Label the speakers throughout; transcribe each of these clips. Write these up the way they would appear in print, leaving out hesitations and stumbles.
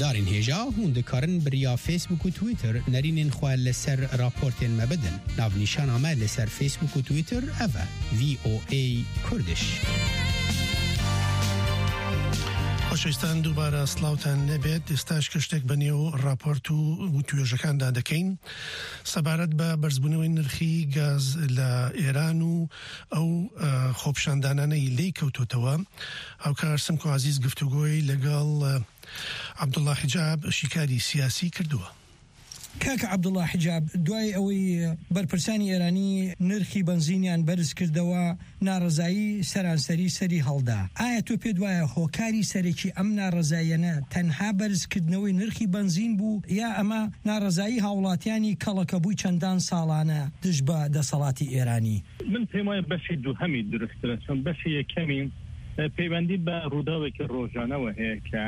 Speaker 1: هوادارین هیجا هون دکارن بریا فیسبوک و تویتر نرینین خواه لسر راپورتین مبدن ناو نیشان آمد لسر فیسبوک و تویتر اوه VOA کردش.
Speaker 2: خۆشەویستان دووبارە سڵاوتان لێبێت. ئێستاش کەشتێک بەنێو راپۆرت و توێژەکاندا دەکەین سەبارەت بە بەرزبوونەوەی نرخی گاز لە ئێران و ئەو خۆپیشاندانانەی لێی کەوتوتەوە. هاوکار سمکۆ عەزیز گفتوگۆی لەگەڵ عەبدوڵڵا حیجاب شیکاری سیاسی کردووە.
Speaker 3: کاکە عەبدوڵڵا حیجاب، دوای ئەوەی بەرپرسانی ئێرانی نرخی بنزینیان بەرز کردەوە، ناڕەزایی سەرانسەری سەری هەڵدا. ئایا تۆ پێت وایە هۆکاری سەرەکی ئەم ناڕەزاییانە تەنها بەرزکردنەوەی نرخی بنزین بوو، یا ئەمە ناڕەزایی هاوڵاتیانی کەڵەکە بووی چەندان ساڵانە دژ بە دەسەڵاتی ئێرانی؟
Speaker 4: من پێم وایە بەشی دووهەمی درسترە، چۆن بەشی یەکەمی پەیوەندی بە ڕووداوێکی ڕۆژانەوە هەیە کە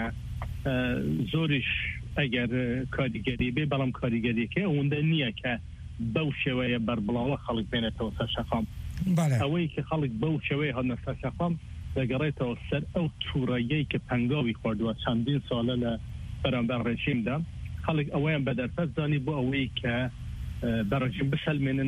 Speaker 4: زۆریش ئەگەر کاریگەری بێ، بەڵام کاریگەریەکە ئەوەندە نییە کە بەو شێوەیە بەربڵاوە خەڵک بێنێتەوە سەر شەقام. ئەوەی کە خەڵک بەو شێوەیە هاتنە سەر شەقام دەگەڕێتەوە سەر ئەو تووڕەیەی کە پەنگاوی خواردووە چەندین ساڵە لە بەرامبەر ڕێژیمدا. خەڵک ئەوەیان بەدەرفەت زانی بۆ ئەوەی کە بەڕێژیم بسەلمێنن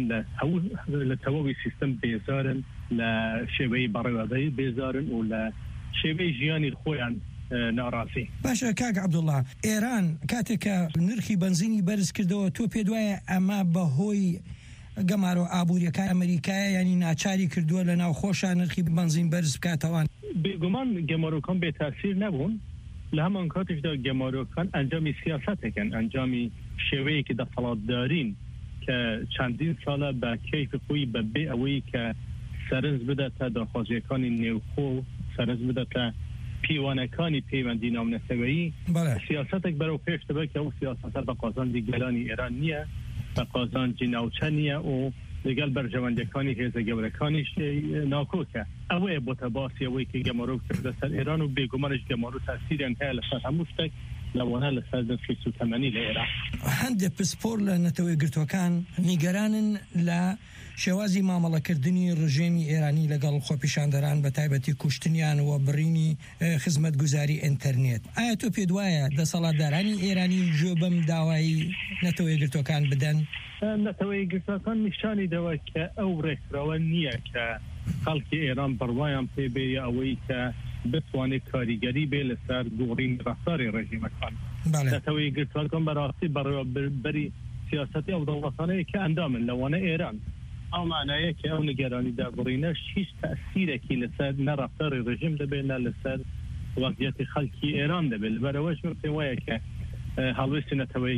Speaker 4: لە تەواوی سیستەم بێزارن، لە شێوەی بەڕێوەبەری بێزارن و لە شێوەی ژیانی خۆیان ناڕازی.
Speaker 3: باشە کاک عەبدوڵڵا، ئێران کاتێکە نرخی بنزینی بەرز کردەوە، تۆ پێت وایە ئەمە بەهۆی گەمارۆ ئابوووریەکە ئەمریکایە، ینی ناچاری کردووە لە ناو خۆشان نرخی بنزین بەرز بکاتەوە؟
Speaker 4: بێگومان گەمارۆکان بێتاسیر نەبوون. لە هەمان کاتێکدا گەمارۆکان ئەنجامی سیاسەتێکن، ئەنجامی شێوەیەکی دەسەڵاتدارین کە چەندین ساڵە بە کەیفی خۆی بەبێ ئەوەی کە سەرنج بداتە داخوازیەکانی نێوخۆ، سەرنج بداتە پیوانەکانی پەیوەندی ناونەسەوەیی، سیاسەتێک بەرەو پێش دەبێت کە ئەو سیاسەتە بە قازانجی گەلانی ئێران نییە، بە قازانجی ناوچە نییە و لەگەڵ بەرژەوەندەکانی هێزە گەورەکانیش ناکۆکە. ئەوەیە بۆتە باسی ئەوەی کە گەمارۆ کردە سەر ئێران و بێگومانش گەمارۆ تاسیریان هەیە لەسەر هەموو شتێک لەوانە لەسەر نرخی سوتەمەنی لە ئێران.
Speaker 3: هەندێک پسپۆر لە نەتەوەی گرتوەکان نیگەرانن لە شێوازی مامەڵەکردنی ڕژێمی ئێرانی لەگەڵ خۆپیشاندەران، بە تایبەتی کوشتنیان و بڕینی خزمەتگوزاری ئینتەرنێت. ئایا تۆ پێت وایە دەسەڵاتدارانی ئێرانی ژێ بەم داوایی نەتەوەی گرتوەکان بدەن؟
Speaker 4: نەتەوەی گرتوەکان نیشانی دەوە کە ئەو ڕێکخراوە نییە کە خەڵکی ئێران بڕوایان پێ بێ ئەوەی کە بتوانێت کاریگەری بێ لەسەر گۆڕینی ڕەفتاری ڕێژیمەکان. نەتەوەی گرتوەکان بەڕاستی بەڕێوەبەری سیاسەتی ئەو دەوڵەتانەیە کە ئەندامن لەوانە ئێران. ئەو معنایە کە ئەو نیگەرانی دابڕینەش هیچ تەئسیرێکی لەسەر نە ڕەفتاری ڕێژیم دەبێت نە لەسەر وەضعیەتی خەڵکی ئێران دەبێت. لەبەرەوەش من پێم وایە کە هەڵوێستی نەتەوەی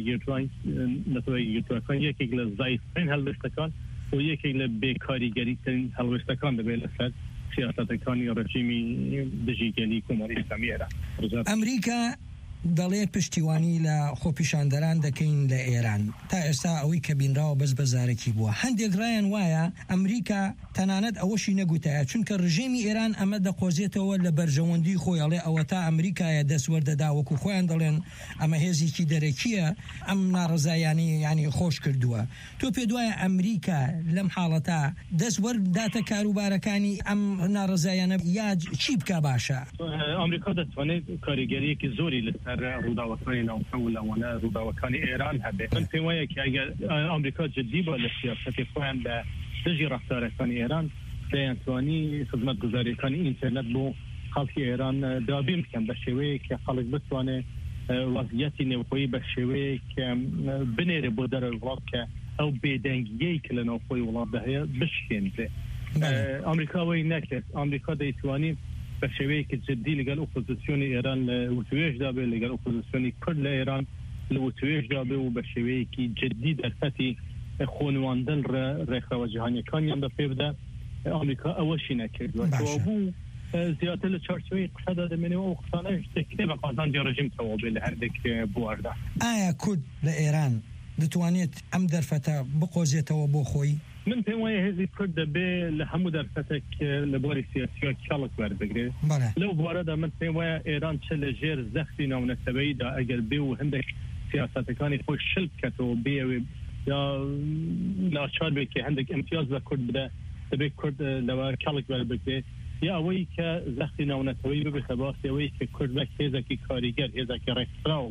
Speaker 4: گرتوەکان یەکێک لە زایفترین هەڵوێستەکان و یەکێک لە بێکاریگەریترین هەڵوێستەکان دەبێت لەسەر سیاسەتەکانی ڕێژیمی دژیگەلی کۆمەڵی ئیسلامی ئێران.
Speaker 3: ئەمریکا دەڵێ پشتیوانی لە خۆپیشاندەران دەکەین لە ئێران. تا ئێستا ئەوەی کە بینراوە بەس بەزارێکی بووە. هەندێک ڕایان وایە ئەمریکا تەنانەت ئەوەشی نەگوتایە، چونکە ڕژێمی ئێران ئەمە دەقۆزێتەوە لە بەرژەوەندی خۆی، ئەڵێ ئەوە تا ئەمریکایە دەستوەردەدا، وەکو خۆیان دەڵێن ئەمە هێزێکی دەرەکیە، ئەم ناڕەزایانی ینی خۆش کردووە. تۆ پێت وایە ئەمریکا لەم حاڵەتە دەستوەرداتە کاروبارەکانی ئەم ناڕەزایانە، یا چی بکە باشە؟
Speaker 4: ئەمریکا دەتوانێت کاریگەریەکی زۆری لەسەر ڕووداوەکانی ناوچە و لەوانە ڕووداوەکانی ئێران هەبێت. من پێم وایە کە ئەگەر ئەمریکا جددی بە لە سیاسەتی خۆیان بە دژی ڕەفتارەکانی ئێران دەیانتوانی خزمەتگوزاریەکانی ئینتەرنێت بۆ خەڵکی ئێران دابین بکەن بە شێوەیە کە خەڵک بتوانێت وەزعیەتی نێوخۆیی بە شێوەیە کە بنێرە بۆ دەرەوەی وڵات کە ئەو بێدەنگیەی کە لە ناوخۆی وڵاتدا هەیە بشکێنرێ. ئەمریکا وەی نەکرد. ئەمریکا دەیتوانی بە شێوەیەکی جددی لەگەڵ ئۆپۆزیسیۆنی ئێران لە وتوێژدا بێ، لەگەڵ ئۆپۆزیسیۆنی کورد لە ئێران لە وتوێژدا بێ و بە شێوەیەکی جددی دەرفەتی خۆنواندن ڕێکخراوە جیهانیەکانیان بە پێ بدە. ئەمریکا ئەوەشی نەکردووە. بوو زیاتر لە چارچوبەی قسەدا دەمێنێەوە و قسانەش دەکرێت بە قازانجی ڕێژیم تەواو بێ لە هەردێک بواردا.
Speaker 3: ئایا کورد لە ئێران دەتوانێت ئەم دەرفەتە بقۆزێتەوە بۆ خۆی؟
Speaker 4: من پێم وایە هێزی کورد دەبێ لە هەموو دەرفەتێک لە بواری سیاسیوە کاڵک وەردەگرێت. لەو بوارەدا من پێم وایە ئێران چ لە ژێر زەختی ناونەسەوەییدا ئەگەر بێ و هەندێک سیاسەتەکانی خۆی شل بکەتەوە بێوێ یا ناچار بێت کە هەندێک ئیمتیاز بە کورد بدە، دەبێت کورد لەوە کاڵک وەربگرێت، یا ئەوەی کە زەختی ناونەسەوەیی ببێتە باسی ئەوەی کە کورد بە هێزێکی کاریگەر، هێزێکی ڕێکخراو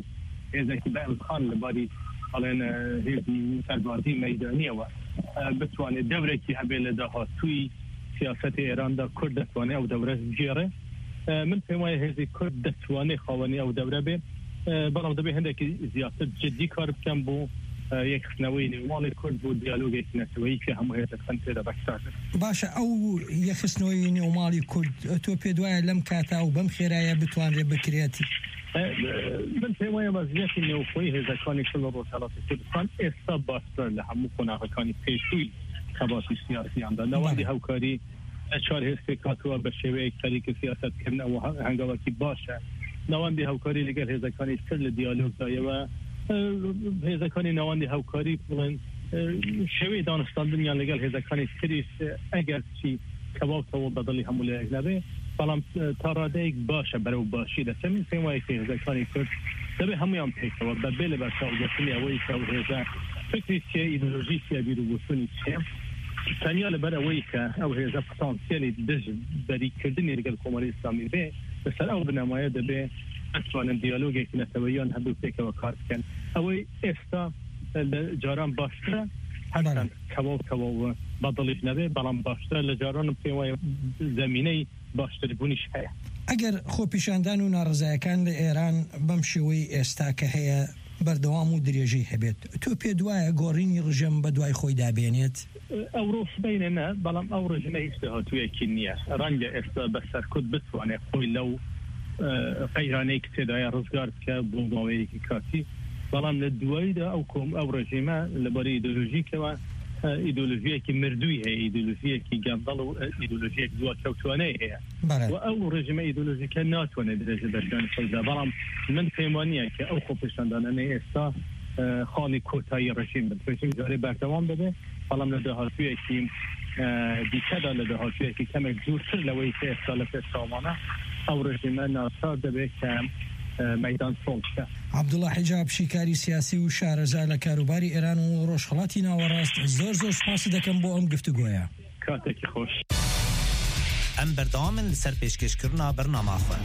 Speaker 4: هێزێکی بەئەمخان لەباری ئەڵێن هێزی سەربازی مەیدانیەوە بتوانێت دەورێکی هەبێ لە داهاتووی سیاسەتی ئێراندا کورد دەتوانێت ئەو دەورە بگێڕێ من پێم وایە هێزی کورد دەتوانێت خاوەنی ئەو دەورە بێ بەڵام دەبێت هەندێکی زیاتر جدی کار بکەن بۆ یەکخستنەوەی نێوانی کورد بۆ دیالۆگێکی نەتەوەیی کە هەموو هێزەکان تێدا بەکسادن.
Speaker 3: باشە ئەو یەکخستنەوەی نێوماڵی کورد تۆ پێ دوایە لەم کاتا و بەم خێرایە بتوانرێت بکرێتی؟
Speaker 4: من پێم وایە وەزعیەتی نێوخۆی هێزەکانی کورد لە ڕۆژهەڵاتی کوردستان ئێستا باشتر لە هەموو قۆناغەکانی پێشووی کەباسی سیاسییاندا ناوەندی هاوکاری چوار هێزێک هاتووە بە شێوەیەک خەریکە سیاسەتکردنەوە هەنگاوەکی باشە ناوەندی هاوکاری لەگەڵ هێزەکانی تر لە دیالۆگدایەوە هێزەکانی ناوەندی هاوکاری بڵێن شێوەی دانستاندنیان لەگەڵ هێزەکانی تریش ئەگەر چی کەواوتەوە بەدڵی هەموو لایەک نەبێ بەڵام تا ڕادەیەک باشە بەرەو باشی دەچێت من پێم وایە کە هێزەکانی کورد دەبێت هەمویان پێکەوە بەبێ لە بەرچاوگرتنی ئەوەی کە هێزە فکری چیە ئیدۆلۆژی چیە بیرروبوونی چیە تەنیا لەبەر ئەوەی کە ئەو هێزە پۆتانسیێلی دژ بەریکردنی لەگەڵ کۆمەڵی ئیسلامی بێ لەسەر ئەو بنەمایە دەبێت ئەتوانن دیالۆگێکی نەتەوەییان هەبوو پێکەوە کار بکەن ئەوەی ئێستا جاران باشترە هەرچەند کەواوتەوە بەدڵیش نەبێ بەڵام باشترە لە جارانم پێم وایە زەمینەی باشتربوونیش هەیە.
Speaker 3: ئەگەر خۆپیشاندان و ناڕزایەکان لە ئێران بەم شێوەی ئێستا کە هەیە بەردەوام و درێژەی هەبێت تۆ پێ دوایە گۆڕینی ڕژەم بە دوای خۆی دابێنێت؟
Speaker 4: ئەو ڕۆژ بینە نە بەڵام ئەو ڕژمە هیچ داهاتوویەکی نییە ڕەنگە ئێستا بەسەر کورد بتوانێت خۆی لەو قەیرانەی کە تێدایە ڕزگار بکە بۆ ماوەیەکی کاتی بەڵام لە دواییدا ئەو ڕژیمە لەبەری ئیدۆلۆژیکەوە ئیدۆلۆژیەکی مردووی هەیە ئیدۆلۆژیەکی گەندەڵ و ئیدۆلۆژیەک دووە کەوتوانەی هەیە و ئەو ڕژیمە ئیدۆلۆژیکە ناتوانێت درێژە دەرگانی خۆیدا بەڵام من پێم وانییە کە ئەو خۆپیشاندانانەی ئێستا خاڵی کۆتایی ڕژیم بن ڕژیم جارێ بەردەوام ببێ بەڵام لە داهاتوویەکی دیکەدا لە داهاتوویەکی کەمێک دوورتر لەوەی کە ئێستا لە پێشتاوانە ئەو ڕژیمە ناچار دەبێت کە مەدان سۆڵ بکە.
Speaker 3: عەبدوڵڵا حیجاب شیکاری سیاسی و شارەزا لە کاروباری ئێران و ڕۆژهەڵاتی ناوەڕاست زۆر سوپاس دەکەم بۆ ئەم گفتوگۆیە.
Speaker 4: کاتێکی خۆش.
Speaker 5: ئەم بەردەوامن لەسەر پێشکەشکردنا بەرنامەخۆن.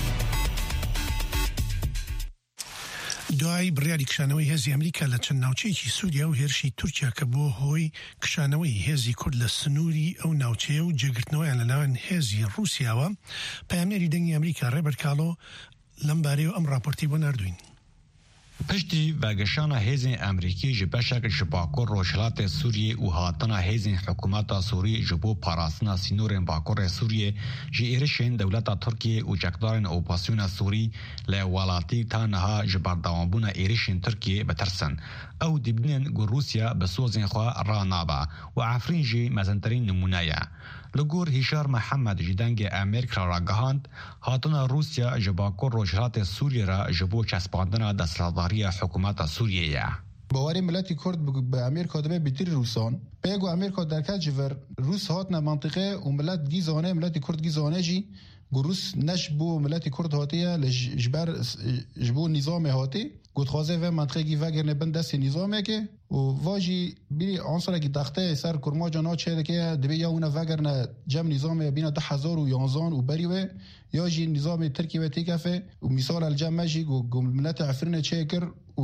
Speaker 2: دوای بڕیاری کشانەوەی هێزی ئەمریکا لە چەند ناوچەیەکی سووریا و هێرشی تورکیا کە بۆ هۆی کشانەوەی هێزی کورد لە سنووری ئەو ناوچەیە و جێگرتنەوەیان لەلایەن هێزی رووسیاوە پەیامنەری دەنگی ئەمریکا ڕێبەرت کاڵۆ لەم بارەیەوە ئەم راپۆرتی بۆ ناردوین.
Speaker 6: پشتی وگشان هیزین امریکی جبشک جباکور روشلات سوریه و هاتنا هیزین حکومت سوریه جبو پاراسنا سینورن باکور سوریه جیرشین دولت ترکیه و جکدارن اوپاسیون سوری لولاتی تانها جبردوامبونا ایرشین ترکیه بترسن او دبنین گو روسیا بسوزین خواه رانابا و عفرین جی مزنترین نمونایه. لگور هشار محمد جدنگ امریکا را گهاند هاتنا روسیا جباکور روشلات سوریه را جبو چسباندن دستلداری حکومت سوریه.
Speaker 7: باوری ملتی کرد به امریکا دبه بیتری روسان بگو امریکا در کجور روس هاتنا منطقه و ملت گیزانه ملتی کرد گیزانه جی روس نش بو ملتی کرد هاتیه لجبر جبو نظام هاتی گفت خوازه و منطقه گی وگرنه بند دست نظامه که و واجی بینی عنصر کی تخته سر کرما جنا چه که دبی یا اون وگرنه جمع نظام بین 1011 و بریوه یا جی نظام ترکیه تیکفه و مثال الجمع جی گم ملت عفرین چکر و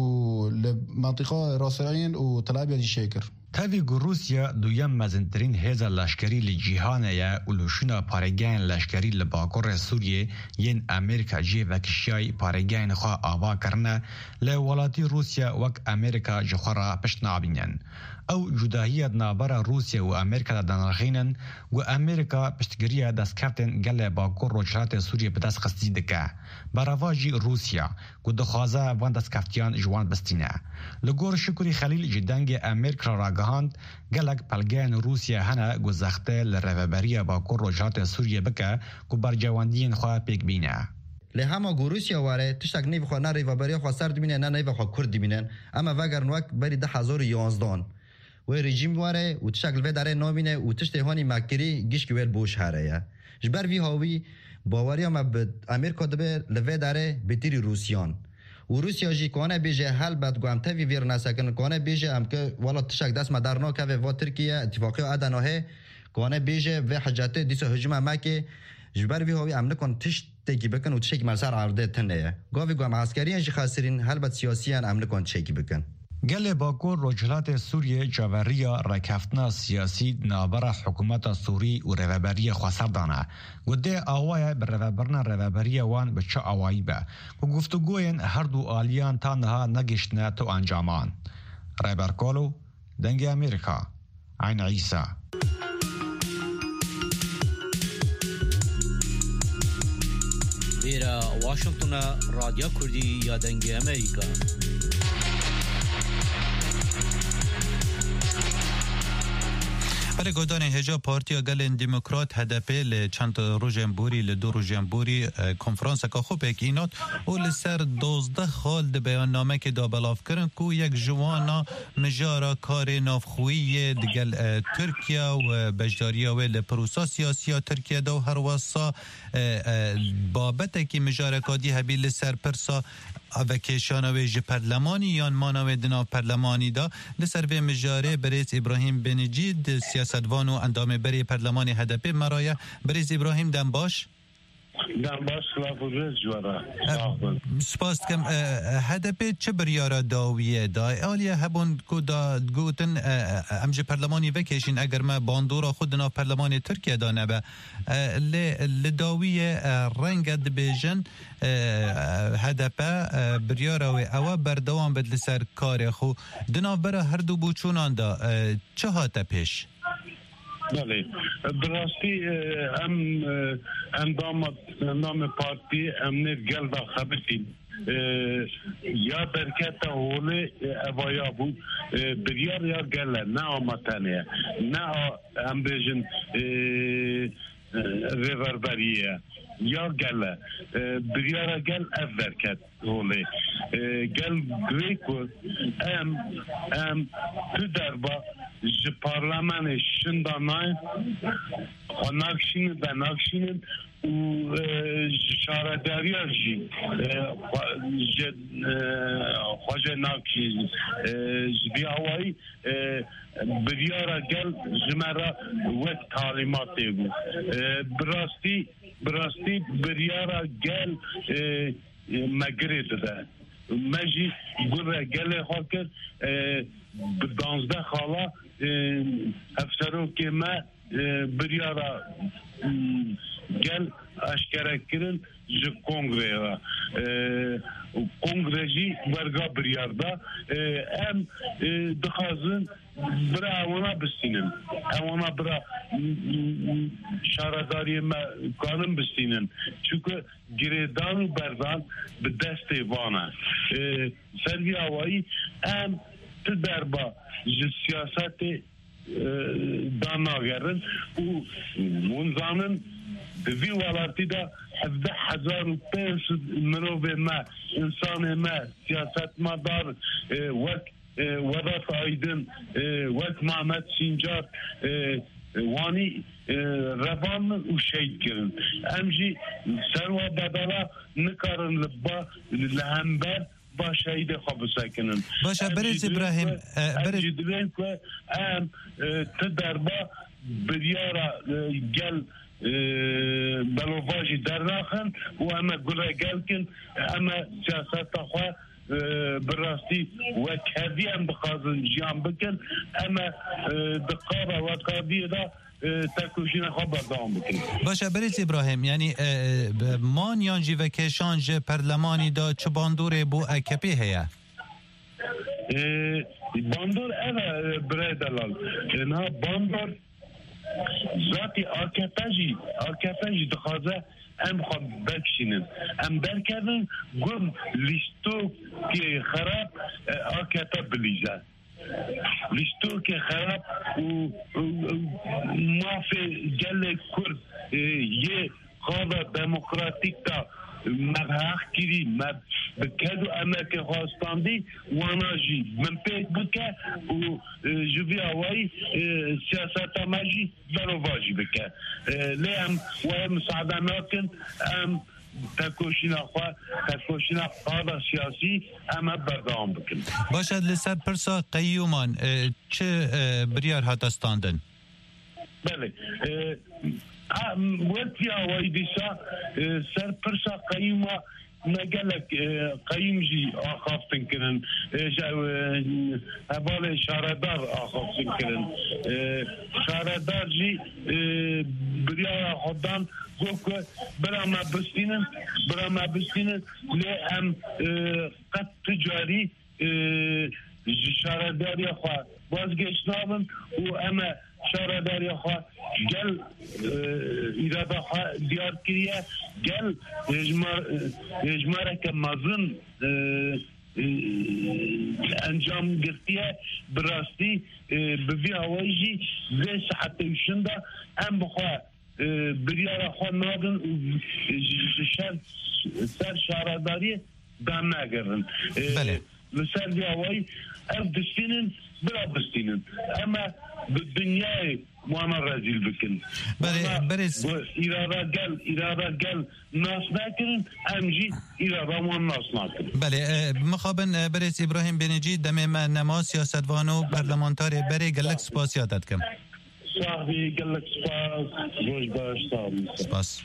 Speaker 7: لمنطقه راسلین و طلابی شکر
Speaker 6: تاوی روسیا دویم مزنترین هزا لشکری لجیهانه یا اولوشونا پارگین لشکری لباکور سوریه ین امریکا جی وکشیای پارگین خواه آوا کرنه لولاتی روسیا وک امریکا جخورا پشتنابینن. او جداهیت نابرا روسیا و امریکا دانرخینن و امریکا پشتگیری دستکفتن گل باکور روچلات سوریه بدست خستی دکه. براواجی روسیا و دخوازه وان دستکفتیان جوان بستینه. لگور شکری خلیل جدنگ امریکا را گهاند گلک پلگین روسیا هنه گزخته لرهبری باکور روچلات سوریه بکه که برجواندین خواه پیک بینه.
Speaker 8: لهما روسیا واره تشتاق نیو خو نه ریوبری خو سر دمینه نه نیو خو کرد دمینن اما وگر نوک بری 2011 و رژیم واره و تشتاق و داره نامینه و تشت هانی مکری گیش کول بوش هره جبر وی هاوی باوری ما به امریکا دبه لوی داره بتری روسیان و روسیا جی کانه بیجه حل بد گوام توی ویر نسکن کانه بیجه ام که والا تشتاق دست مدارنا که و ترکیه اتفاقی ادناه کانه بیجه و حجته دیس هجوم مکه جبر وی هوی امن کن تشتکی بکن و تشتکی مرسر عرضه تنه گاوی گام عسکریان جی خاسرین هلبت سیاسیان امن کن تشتکی بکن
Speaker 6: گل باکور رجلات سوریه جاوریا رکفتنا سیاسی نابرا حکومت سوری و روابری خسر دانه گده آوای بر روابری وان به چه آوایی به و گفتگوین هر دو آلیان تا نها نگشتنه تو انجامان رایبرکولو دنگ امریکا عین عیسی
Speaker 9: ویرا واشنطن رادیو کردی یا دنگ امریکا
Speaker 10: برای گودان هجا پارتیا گلن دموکرات هدف ل چند روزنبوری ل دو روزنبوری کنفرانس که خوب اکینات و لسر 12 خال ده بیان نامه که دا بلاف کرن کو یک جوانا مجارا کار نافخویی دگل ترکیه و بجداریا و لپروسا سیاسی ترکیه دا و هر واسا بابت که مجارا کادی هبی لسر پرسا وکیشانوی جی پرلمانی یا مانوی دنا پرلمانی دا لسر و مجاره بریز ابراهیم بنجید سیاستوان و اندام بری پرلمانی هدپی مرایه بریز ابراهیم دنباش
Speaker 11: لافوریز جوارا
Speaker 10: سپاس کم هدپی چه بریارا داویه دا آلیه هبون که دا گوتن امج پرلمانی وکیشین اگر ما باندورا خودنا پرلمانی ترکیه دا نبه لداویه رنگد بیجن هدپه بریارا و اوه بردوان بد لسر کار خو دنا برا هر دو بوچونان دا چه هاته پیش؟
Speaker 11: بله براستی اندام پارتی امنیت گل دا خبرتیم یا درکت هوله اوایا بود بریار یا گله نه آمتنه نه امبیجن ریوربریه یا گله بریار گل اف درکت هوله گل گریکو تو دربا جه پارلمان شندانای ناکشینن و شارداری جی خواجه ناکشین جدی هوایی بریارا گل جمعرا وقت تعلیماتی بود براستی بریارا گل مگرد ده مجی گره گل خاکر به 12 خالا افسرو که ما بریارا گل اشکره کرن جه کنگره را کنگره جی ورگا بریار دا ام دخازن برا اوانا بستینن اوانا برا شارداری ما کانم بستینن چونکه گریدان و بردان به دست وانه سروی آوایی ام تدربا جه سیاست داناگرن و منزانن دوی والاتی دا 17,500 مروف ما انسان ما سیاست ما دار وقت آیدن وقت محمد سینجار وانی روان و شهید کرن امجی سروا بدالا نکارن لبا لهمبر با شهید خواب سکنن
Speaker 10: باشه بریز ابراهیم
Speaker 11: امجی دوین که ام تدربا بریارا گل بلوواجی در راخن و اما گره گل کن اما سیاست خواه براستی و کردی هم بخوازن جیان بکن اما دقابه و کردی دا تکوشین خواه بردام بکن
Speaker 10: باشه بریز ابراهیم یعنی مانیان جی و کشان جی پرلمانی دا چه باندوره بو اکپی هیا؟
Speaker 11: باندور اوه برای دلال اینها باندور ذاتی آرکتاجی دخوازه ام خواب بکشینن ام برکردن گم لیستو که خراب آرکتا بلیزه لیستو که خراب و مافی گل کرد یه قاضا دموکراتیک تا مبحق کری بکدو امریکا خواستاندی وانا جی من پیک بکه و جوی آوائی سیاست مجی برو واجی بکه لیم و مساعده ناکن ام تکوشینا قاضا سیاسی اما بردام بکن
Speaker 10: باشد لسر پرسا قیومان چه بریار هاتستاندن؟
Speaker 11: بله وقتی آوای دیشا سر پرسا قیمه نگلک قیم جی آخافتن کرن حوال شاردار آخافتن کرن شاردار جی بریا خودان گفت برا ما بستینن لی هم قد تجاری شارداری خواه بازگشتنابن و اما شارداری خواه گل ایرادا خواه دیار کریه گل اجماره که مزن انجام گرتیه براستی بوی هوایجی زی صحتیشنده هم بخواه بریار خواه نادن سر شارداری دام نگرن مثال دی هوایی ارد دستینن برا بستینن اما بالدنيا وانا راجل بكن
Speaker 10: بريس
Speaker 11: إرادة قال ناس ناكرن أمجي إرادة وان ناس ناكرن
Speaker 10: بله مخابن بريس إبراهيم بنجي دمي ما نما سياستوانو برلمانتاري بري قلق سپاس يادت كم
Speaker 11: صاحبي قلق سپاس روش باش صاحبي
Speaker 10: سپاس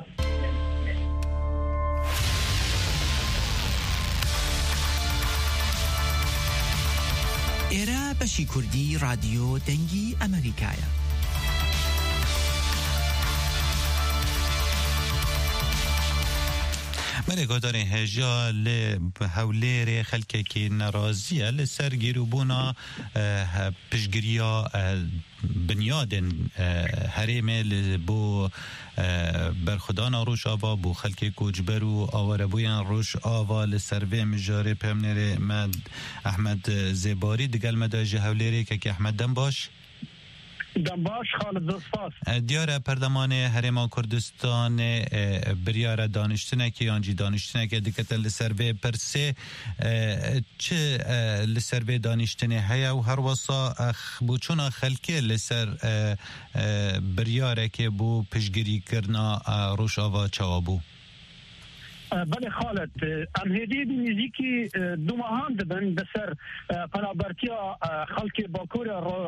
Speaker 12: ئێرە بەشی کوردی رادیۆ دەنگی ئەمریکایە.
Speaker 10: مەرێگۆدارێ هێژا لێ هەولێرێ خەلکێکی نەڕازیە لەسەر گیرروبوونا پشتگیریە بنیادن هەرێمێ بۆ بەرخودانا ڕۆژئاوا بۆ خەلکی کوچبەر و ئاوارەبوویان ڕۆژئاوا لەسەر vê mijarê پێمنێرێ me ئەحمەد زێباری دگەلمەدا ji هەولێرێکێکی ئەحمەد دەم باش
Speaker 13: دەمباش خالد دەستپاس
Speaker 10: دیارە پەرلەمانê هەرێما کوردستانê biryara daniştinekê yan jî daniştinekê dikete li ser vê pirsê çi li ser vê daniştinê heye û her wesa bûçûna xelkê li ser biryarekê bû piştgirîkirina Rojava çawa bû
Speaker 13: بله خالد ام هدی نزیکی دو ماهان دبن بسر پنابرتیا خلق باکور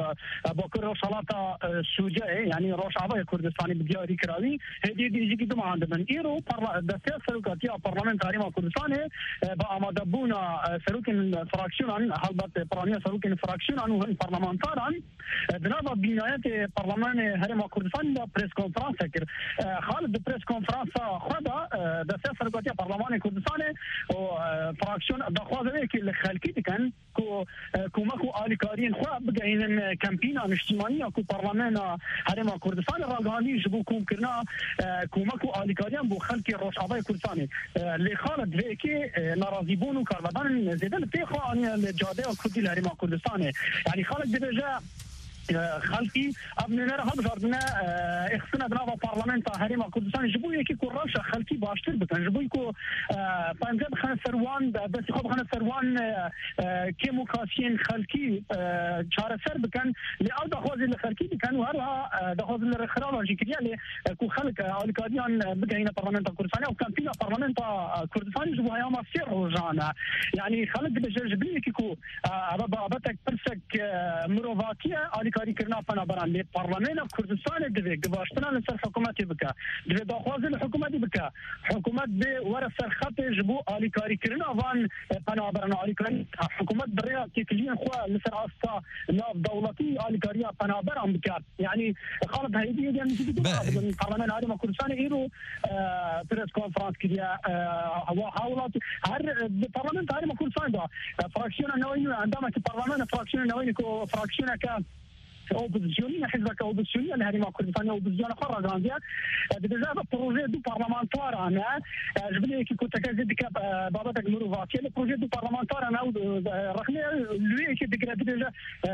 Speaker 13: روشالاتا سوجه یعنی روشعبای کردستانی بدیاری کراوی هدی نزیکی دو ماهان دبن ایرو دسته سروکاتیا پارلمنت هریما کردستانی با آماده بونا سروکن فراکشنان حلبت پرانیا سروکن فراکشنان و هم پارلمانتاران بنابرای بینایت پارلمان هریما کردستان دا پریس کنفرانس کرد خالد پریس کنفرانس خدا دسته سروکاتیا پارلمان کردستان و فراکشن دخوازه که لخلکی دکن که کمک و آلیکارین خواه بگهینن کمپینا اجتماعی که پارلمان هرما کردستان راگانی جبو کم کرنا کمک و آلیکارین بو خلکی روشعبای کردستان لخالد وی که ناراضی بون و کاربدان زیدن پیخوانی لجاده و کردی لهرما کردستان یعنی خالد دیجا خلقی ابننا هم جاردنا اخسنا بنوا پارلمانت هریما کردستان جبوی کی کوراش خلقی باشتر بکن جبوی کو پنجاب خان سروان بس خو خان سروان کیموکاسین خلقی چاره سر بکن لاو دخواز خلقی بکن و هر دخواز الخراب جکریا کو خلق اولکادیان بگین پارلمانت کردستان او کمپینا پارلمانت کردستان جبوی ما سر روزانه يعني خلق بجبوی کی کو ابتك برسك مرواتيه کاری کرنا پنابران لی پارلمان کردستان دوی گواشتنا لسر حکومتی بکا دوی داخواز الحکومتی بکا حکومت به ور سرخط جبو آلی کاری کرنا وان پنابران آلی کاری حکومت بریا تکلین خواه لسر آستا ناف دولتی آلی کاری پنابران بکا یعنی خالد هایدی یعنی جدی دوی پارلمان هرما کردستان ایرو پریس کنفرانس کریا حاولات هر پارلمان هرما کردستان دا فراکشن نوینو عندما که پارلمان فراکشن نوینو که فراکشن که اوبوزيسيونيه حزبك اوبوزيسيونيه لهرما كردستان اوبوزيسيون اخرى غانديا بجانب بروجي دو بارلمانتار انا جبني كي كنت كازيدك بابتك مروفاتي البروجي دو بارلمانتار انا رقمي لوي كي ديجا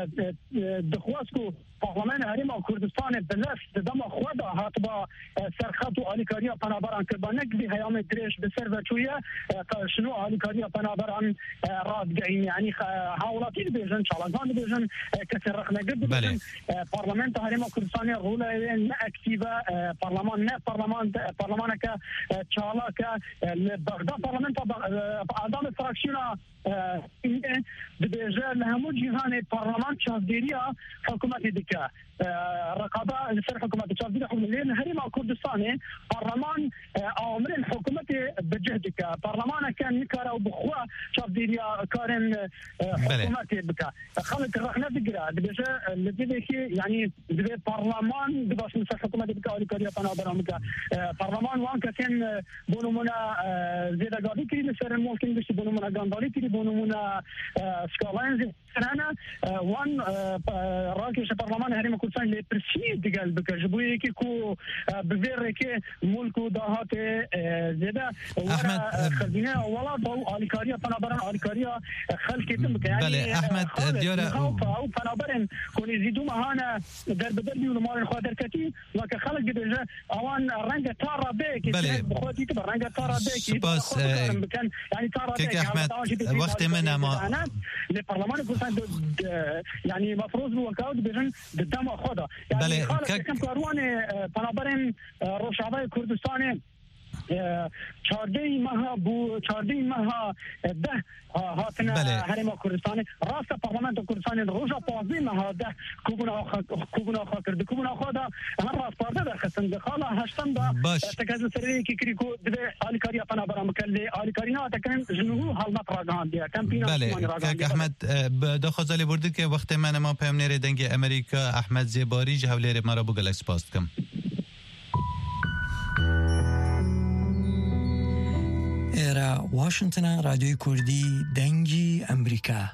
Speaker 13: دخواسكو پارلمان هرما کردستان بلف دم خدا هاتبا سرخط و آلیکاریا پنابران کربانک بی هیام درش به سروچویه شنو آلیکاریا پنابران رادگین یعنی حاولاتی بیژن چالان بیژن کسر رخنگرد بیژن پارلمان هرما کردستان روله نه اکتیبه پارلمان که چالا که بغداد پارلمان آدم فراکشنا بیژن همون جهان پارلمان چازدیریا حکومت دکه رقابه لسر حكومه تشافي حكم الليل هريما كردستان برلمان امر الحكومه بجهدك برلمان كان نكره وبخوا شافيريا كارن حكومه بك خلق الرحنا دقرا دبجه الذي يعني برلمان دباش مسر حكومه بك اوليكاريا انا برامك برلمان وان كان بونمنا زيدا قاضي كي لسر ممكن بس بونمنا غاندالي كي بونمنا سكالانز انا وان راكش برلمان هريما كردستان لي برسيد قال بك جبوي كي كو بفير كي ملكو دهات زيدا
Speaker 10: احمد
Speaker 13: خزينه ولا ضو الكاريا فنابرن الكاريا خلك تمك يعني
Speaker 10: بله احمد ديارة
Speaker 13: او فنابرن كون يزيدوا معانا درب دربي ولا خاطر كتي وك خلق دجا اوان رنگ تارا بك بخوتي تبع رنگ تارا بك
Speaker 10: بس
Speaker 13: يعني تارا بك
Speaker 10: احمد وقت منا ما
Speaker 13: البرلمان يعني مفروض وكاود بجن قدام خدا يعني كم كاروان فنابرن روشعبه كردستان چاردهی ماه ده هاتنا هرم کردستان راست پارلمان کردستان روزا 15 ماه ده کوبنا خاطر د کوبنا خدا هر راست پارده در خستن دخاله هشتم دا تکاز سری کی کریکو د الکاریا پنا برام کله الکارینا تکن جنو حال مطرگان دی کمپینا
Speaker 10: بله احمد د خزالی برد که وقت من ما پیامنر دنگ امریکا احمد زیباری جهولیر مرا بو گلکس پاست کم
Speaker 3: إيرا واشنطن راديو كردي دنجي أمريكا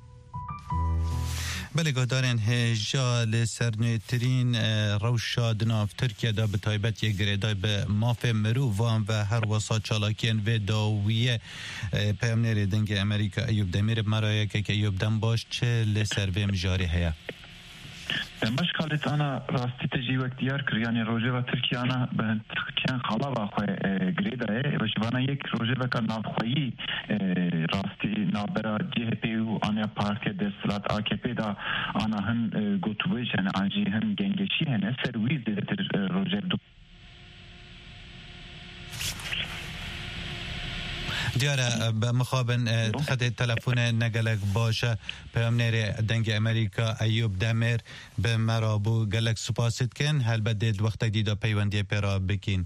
Speaker 10: بله گادارن هجا لسرنویترین روشا دناف ترکیه دا به تایبت یک گریدای به ماف مرووان و هر وسا چالاکین و داویه پیامنر دنگ امریکا ایوب دمیر مرایه که ایوب دم باش چه لسرویم جاری هیا
Speaker 14: باش خالد انا راستی تجی وقت یار کریانی روزه و ترکیه انا به ترکیه خالا و خواه گریده و شبانا یک روزه و که نافخوایی راستی نابرا جه پی و آنیا پارتی دستلات AKP دا آنا هم گوتوبیش هن آنجی هم گنگشی هن سرویز دیده تر روزه دو
Speaker 10: دیاره به مخابن خط تلفن نگلک باشه پیامنر دنگ امریکا ایوب دمر به مرابو گلک سپاسید کن هل بدید وقت دیدا پیوندی پیرا بکین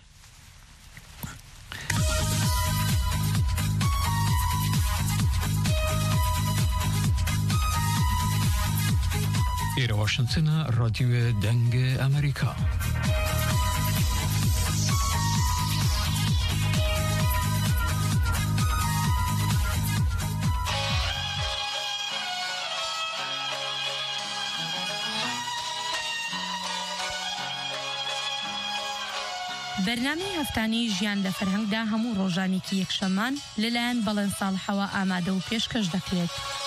Speaker 15: ایرا واشنطن رادیو دنگ امریکا
Speaker 16: برنامه هفتانی ژیان لە فەرهەنگدا هەموو ڕۆژانێکی یەکشەممان لەلایەن بەڵێن ساڵحەوە ئامادە و پێشکەش دەکرێت.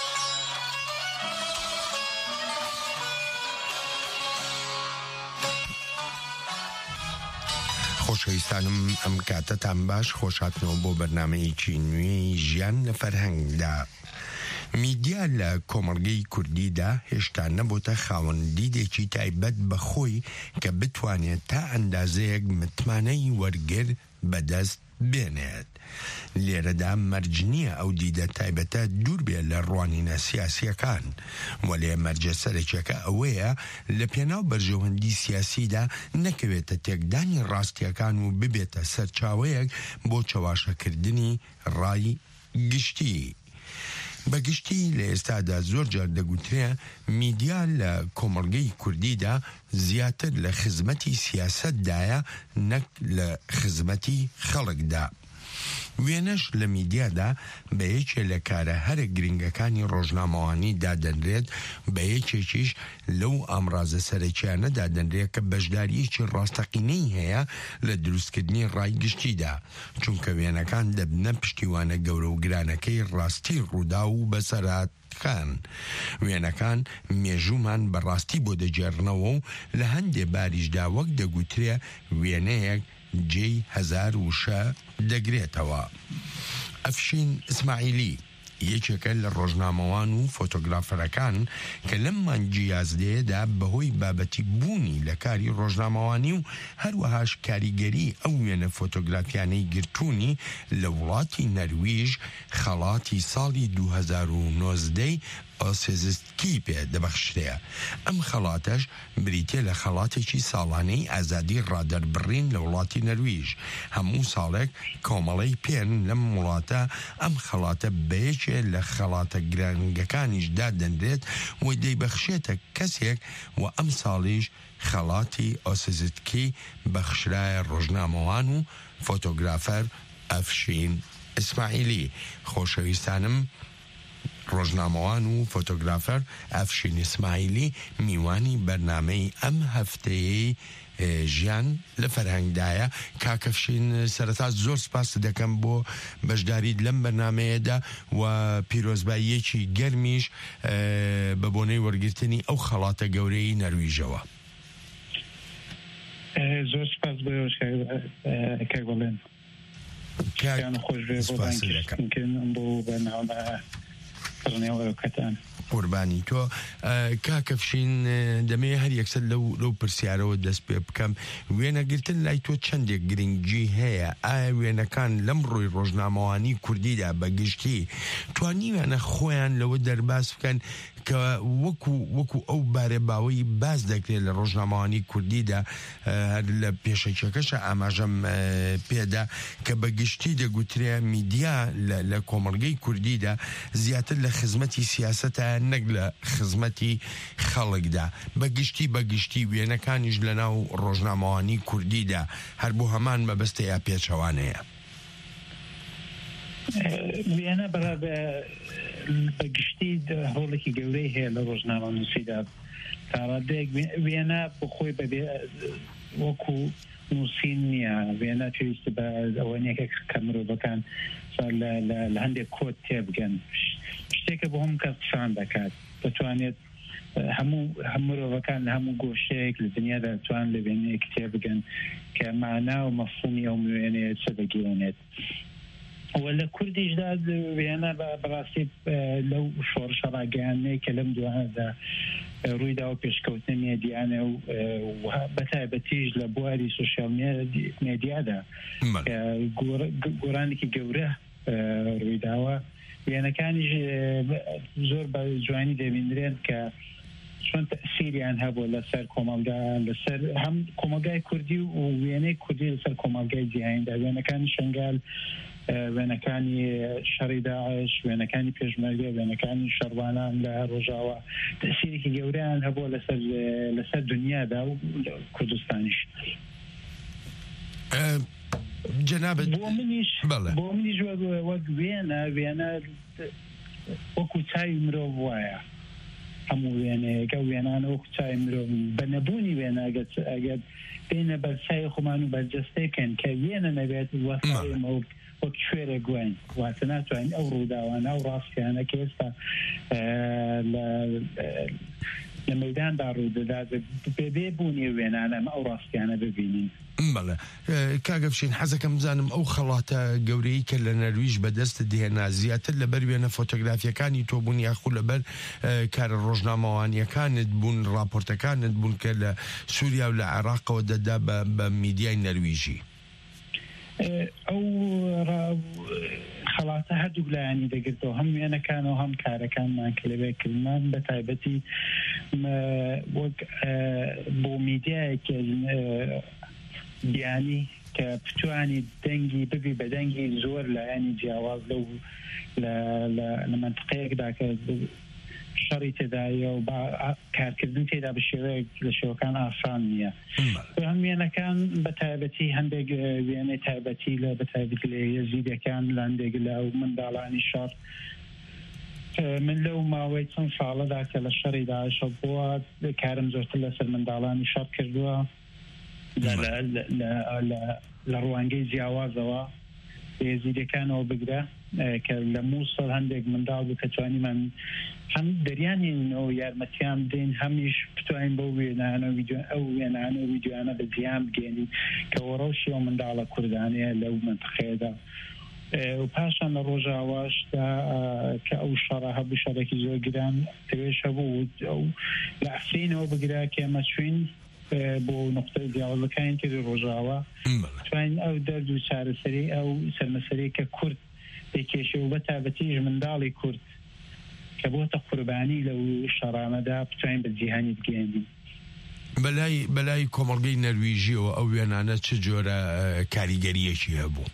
Speaker 17: خۆشەویستانم ئەم کاتەتان باش خۆشهاتنەوە بۆ بەرنامەیەکی نوێی ژیان لە فەرهەنگدا. میدیا لە کۆمەڵگەی کوردیدا هێشتا نەبووتە خاوەندیدێکی تایبەت بە خۆی کە بتوانێت تا ئەندازەیەک متمانەی وەرگر بەدەست بێنێت. لێرەدا مەرج نییە ئەو دیدە تایبەتە دوور بێت لە ڕوانینە سیاسیەکان وەلێ مەرجە سەرەکیەکە ئەوەیە لە پێناو بەرژەوەندی سیاسیدا نەکەوێتە تێکدانی ڕاستیەکان و ببێتە سەرچاوەیەک بۆ چەواشەکردنی ڕای گشتی. بەگشتی لە ئێستادا زۆر جار دەگوترێ میدیا لە کۆمەڵگەی کوردیدا زیاتر لە خزمەتی سیاسەتدایە نەک لە خزمەتی خەڵکدا. وێنەش لە میدیادا بە یەکێ لە کارە هەرە گرنگەکانی ڕۆژنامەوانی دادەنرێت بە یەکێکیش لەو ئامڕازە سەرەکیانە دادەنرێت کە بەشداریەکی ڕاستەقینەی هەیە لە دروستکردنی ڕایگشتیدا چونکە وێنەکان دەبنە پشتیوانە گەورە و گرانەکەی ڕاستی ڕوودا و بەسەرات وێنەکان مێژومان بەڕاستی بۆ دەجێڕنەوە و لە هەندێ باریشدا وەک دەگوترێ وێنەیەک جێی هەزار وشە دەگرێتەوە. ئەفشین ئیسماعیلی یەکێکە لە ڕۆژنامەوان و فۆتۆگرافەرەکان کە لەم مانگی یازدەیەدا بەهۆی بابەتی بوونی لە کاری ڕۆژنامەوانی و هەروەهاش کاریگەری ئەو وێنە فۆتۆگرافیانەی گرتوونی لە وڵاتی نەرویژ خەڵاتی ساڵی 2019 ئۆسێزستکی پێ دەبەخشرەیە. ئەم خەڵاتەش بریتێ لە خەڵاتێکی ساڵانەی ئازادی ڕادەربڕین لە وڵاتی نەرویژ. هەموو ساڵێک کۆمەڵەی پێن لەم وڵاتە ئەم خەڵاتە بەیەکێ لە خەڵاتە گرنگەکانیشدا دەنرێت و دەیبەخشێتە کەسێک و ئەم ساڵیش خەڵاتی ئۆسێزتکی بەخشرایە ڕۆژنامەوان و فۆتۆگرافەر ئەفشین ئیسماعیلی. خۆشەویستانم، ڕۆژنامەوان و فۆتۆگرافەر ئەفشین ئیسماعیلی میوانی بەرنامەی ئەم هەفتەیەی ژیان لە فەرهەنگدایە. کاکەفشین، سەرەتا زۆر سپاس دەکەم بۆ بەشداریت لەم بەرنامەیەدا و پیرۆزباییەکی گەرمیش بە بۆنەی وەرگرتنی ئەو خەڵاتە گەورەی نەرویژەوە.
Speaker 18: زۆر سپاس کاک بەڵێن خۆش بۆ بەرنامە پڕنێوەکەتان.
Speaker 17: قوربانی تۆ کاکەفشین، دەمێ هەر یەکسەر لەو پرسیارەوە دەست پێ بکەم. وێنەگرتن لای تۆ چەندێک گرنگی هەیە؟ ئایا وێنەکان لەم ڕۆی ڕۆژنامەوانی کوردیدا بەگشتی توانی وێنە خۆیان لەوە دەرباس بکەن کە وەکو ئەو بارێباوەی باز دەکرێت لە ڕۆژنامەوانی کوردیدا لە پێشەکیەکەشە ئاماژەم پێدا کە بەگشتی دەگوترێ میدیا لە کۆمەڵگەی کوردیدا زیاتر لە خزمەتی سیاسەتە نەک لە خزمەتی خەڵکدا. بەگشتی وێنەکانیش لە ناو ڕۆژنامەوانی کوردیدا هەر بۆ هەمان مەبەستە یا پێچەوانەیە.
Speaker 18: وێنە بەگشتی هەوڵێکی گەورەی هەیە لە ڕۆژنامە نووسیدا. تاڕادێک وێنە بخۆی بەبێ وەکو نووسین نییە. وێنە پێویستە بە ئەوەنێکێک کە مرۆڤەکان لە هەندێک کۆت تێبگەن. شتێکە بۆ هەموو کەس فان دەکات. دەتوانێت هەموو مرۆڤەکان لە هەموو گۆشەیەک لە دنیادا دەتوان لە وێنەیەک تێبگەن کە مانا و مەفهومی ئەو وێنەیە چ دەگەێنێت. ولا کوردیشدا وێنە بەڕاستی لەو شۆڕشە ڕاگەیانەیە کە لەم دوانەدا ڕوویدا و پێشکەوتنە مێدیانە و بەتایبەتیش لە بواری سوشیال مێدیادا گۆرانێکی گەورە ڕوویداوە. وێنەکانیش زۆر بە جوانی دەبینرێن کە چۆن تەسیریان هەبوو لەسەر کۆمەلگایان، لەسەر هەم کۆمەلگای کوردی و وێنەی کوردی لەسەر کۆمەلگای جیهاندا. وێنەکانی شەنگال، وێنەکانی شەڕی داعش، وێنەکانی پێشمەرگە، وێنەکانی شەڕوانان لە ڕۆژاوە تەسیرێکی گەورەیان هەبوو لەسەر دنیادا و کوردستانیش.
Speaker 17: جەنابەت
Speaker 18: بۆ منیش وەک وێنە وەکو چاوی مرۆڤ وایە. هەموو وێنەیەکە وێنانە وەکو چاوی مرۆڤ بە نەبوونی وێنە ئەگەر بینە بەرچای خۆمان و بەرجەستەکەن کە وێنە نەبێت وەسایمە وەک کوێرە گوێن واتە ناتوانین ئەو ڕووداوانە و ڕاستیانە کە ئێستا لە مەیداندا ڕوودەدات بێ بوونی وێنانە ئەو ڕاستیانە ببینین.
Speaker 17: بەڵێ کاگەفشین، حەزەکەم بزانم ئەو خەڵاتە گەورەی کە لە نەرویژ بەدەست دێنا زیاتر لەبەر وێنە فۆتۆگرافیەکانی تۆ بوون یاخو لەبەر کارە ڕۆژنامەوانیەکانت بوون، راپۆرتەکانت بوون کە لە سووریا و لە عێراقەوە دەدا بە میدیای نەرویژی؟
Speaker 18: ئەو خەڵاتە هەردوو لایانی دەگرێتەوە، هەم وێنەکانەوە هەم کارەکانمان کە لەبێکردمان بە تایبەتی وەک بۆ میدیایەکی بیانی کە پتوانی دەنگی ببی بە دەنگی زۆر لایانی جیاواز لە منطقەیەکدا کە شەڕی تێدایە و کارکردن تێدا بە شێوەیەک لە شێوەکان ئاسان نییە. هەم وێنەکان بە تایبەتی هەندێک وێنەی تایبەتی لە بە تایبەتی لە یەزیدەکان لە هەندێک لە منداڵانی شەڕ من لەو ماوەی چەند ساڵەدا کە لە شەڕی داعشە بووە کارم زۆرتر لەسەر منداڵانی شەڕ کردووە لە ڕوانگەی جیاوازەوە یەزیدەکانەوە بگرە کە لە مووسڵ هەندێک منداڵ بوو کە توانیمان هەم دەریانینەوە یارمەتیان بدەین هەمیش بتوانین بەو وێنانە ئەو وێنانە و ویدیۆیانە بە جیان بگەێنین کە وەڕەوشی ئەو منداڵە کوردانەیە لەو منطقەیەدا. و پاشان لە ڕۆژاواشدا کە ئەو شەڕە هەبوو شەڕێکی زۆر گران پێوێش هەبوو لە ئەفرینەوە بگرا کە ئێمە چوین بۆ نقطەی جیاوازەکانی تری ڕۆژاوە توانین ئەو دەرد و چارەسەری ئەو سەرمەسەری کە کورد پێکێشێ و بە تایبەتیش منداڵی کورد کە کە بۆتە قوربانی لەو شەڕانەدا بتوانین بە جیهانی بگەێنین.
Speaker 17: بەلای کۆمەڵگەی نەرویژیەوە ئەو وێنانە چ جۆرە کاریگەریەکی هەبوو؟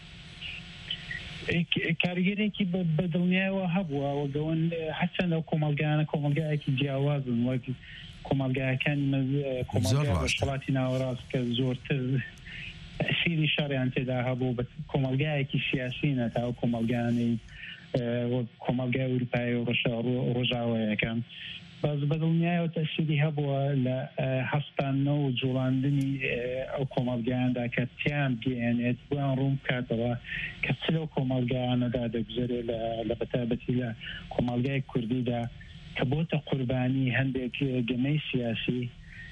Speaker 18: کاریگەرێکی بە دڵنیایەوە هەبووە وەگەون حەچەند ئەو کۆمەلگایانە کۆمەلگایەکی جیاوازن وەک کۆمەلگایەکانی کۆمەلگای وەشڵاتی ناوەڕاست کە زۆرتر سیری شەڕیان تێدا هەبوو بە کۆمەلگایەکی سیاسی نەتا ئەو کۆمەلگایانەی کۆمەلگای ئەوروپای و ڕۆژاوایەکان باز بەدڵنیایەوە تەسیری هەبووە لە هەستانەوە و جوڵاندنی ئەو کۆمەلگایاندا کە تیان بگەێنێت بۆیان ڕوون بکاتەوە کە چ لەو کۆمەلگایانەدا دەگوزارێت لە بەتابەتی لە کۆمەلگای کوردیدا کە بۆتە قوربانی هەندێک گەمەی سیاسی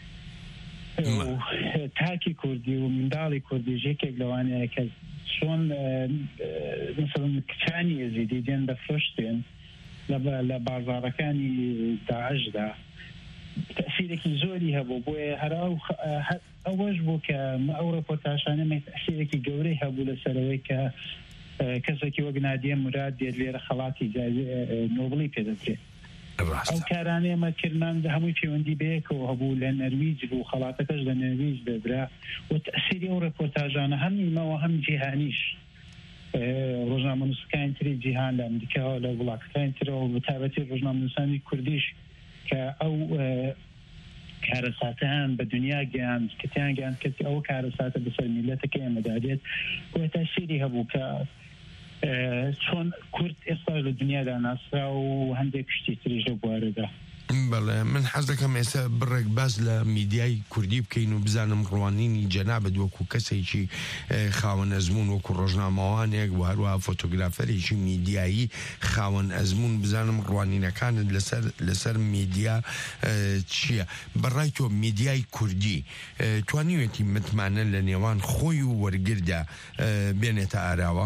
Speaker 18: تاکی کوردی و منداڵی کوردی ژێکێک لەوانەیە کە چۆن مثلا کچانی یەزیدی دێن دەفرۆشتێن لە بازارەکانی داعشدا تەسیرێکی زۆری هەبوو بۆیە هەر ئەوەش بوو کە ئەو ڕپۆرتاژانە تەسیرێکی گەورەی هەبوو لەسەرەوەی کە کەسێکی وەک نادیە موراد دێت لێرە خەڵاتی نۆبڵی پێدەدرێت. ئەو کارانەیە مەکردمان هەمووی پەیوەندی بەیەکەوە هەبوو لە نەرویج بوو خەڵاتەکەش لە نەرویج دەدرا و تەسیری ئەو ڕپۆرتاژانە هەم نیمەوە هەم جیهانیش ڕۆژنامەنووسەکانی تری جیهان لە ئەمریکاوە لە وڵاتەکانی ترەوە بەتابەتی ڕۆژنامەنووسانی کوردیش کە ئەو کارەساتیان بە دنیا گەیاند کەتیان گەیاند کە ئەو کارەساتە بەسەر میلەتەکە ئێمەدا دێت بۆیە تەسیری هەبوو کە چۆن کورد ئێستا لە دنیادا ناسرا و هەندێک شتی تریش لە بوارەدا.
Speaker 17: بەڵێ من حەز دەکەم ئێستا بڕێک باز لە میدیای کوردی بکەین و بزانم ڕوانینی جەنابەت وەکو کەسێکی خاوەن ئەزمون وەکو ڕۆژنامەوانێک و هەروەها فۆتۆگرافەرێکی میدیایی خاوەن ئەزمون بزانم ڕوانینەکانت لەسەر میدیا چییە؟ بەڕای تۆ میدیای کوردی توانیوێتی متمانە لە نێوان خۆی و وەرگردا بێنێتە ئاراوە؟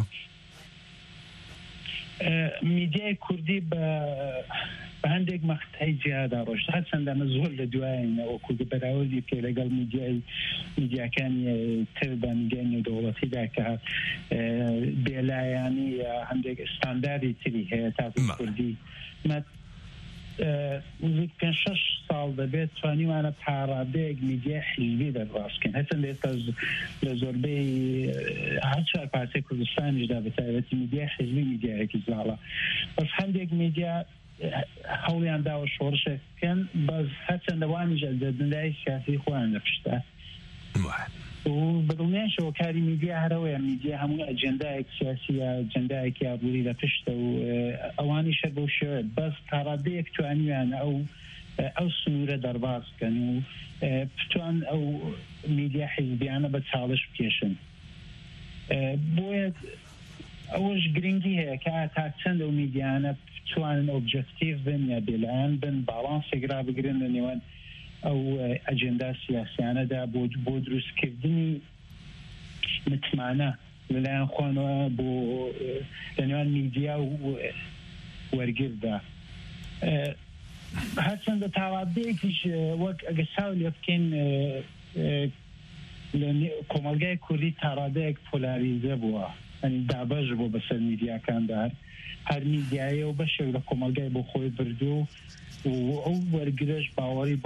Speaker 18: میدیای کوردی بە هەندێک مەختای جیادا ڕۆشت هەرچەندەمە زۆر لە دوایینەوە کوردی بەراوردی پێ لەگەڵ میدیاکانی تر بە میدیای نێودەوڵەتیدا کە بێلایانی هەندێک ستانداردی تری هەیە تا کوردی نزیک 5-6 ساڵ دەبێت توانیوانە پاڕادەیەک میدیای حیزبی دەرڕاستکەین هەرچەند ئێستا لە زۆربەی هەر چوار پارچەی کوردستانیشدا بەتایبەتی میدیای حیزبی میدیایەکی زاڵە بەس هەندێک میدیا هەوڵیان داوە شۆڕشێک بکەن بەس هەرچەندەوانیش دەدنای سیاسی خۆیان لەپشتە و بەدڵنیاشەوە کاری میدیا هەرەوەیە میدیا هەموو ئەجەندایەک سیاسیە ئەجەندایەکی ئابووری لەپشتە و ئەوانیشە بەو شێوەیە بەس تاڕادەیەک توانیوانە ئەو سنوورە دەرباز بکەن و بتوان ئەو میدیا حیزبیانە بە چاڵش بکێشن بۆیە ئەوەش گرنگی هەیە کە تا چەند ئەو میدیانە بتوانن ئۆبجەکتیڤ بن یا بێلایەن بن باڵانسێک ڕابگرن لە نێوان ئەو ئەجێندا سیاسیانەدا بۆ دروستکردنی متمانە لەلایەن خۆنەوە بۆ لە نێوان میدیا و وەرگردا هەرچەندە تاوادەیەکیش وەک ئەگە چاو لێ بکەین کۆمەلگای کوردی تاڕادەیەک پۆلاریزە بووە دابەش بۆ بەسەر میدیاکاندا هەر میدیایە و بەشێک لە کۆمەلگای بۆ خۆی بردو و ئەو وەرگرش باوەڕی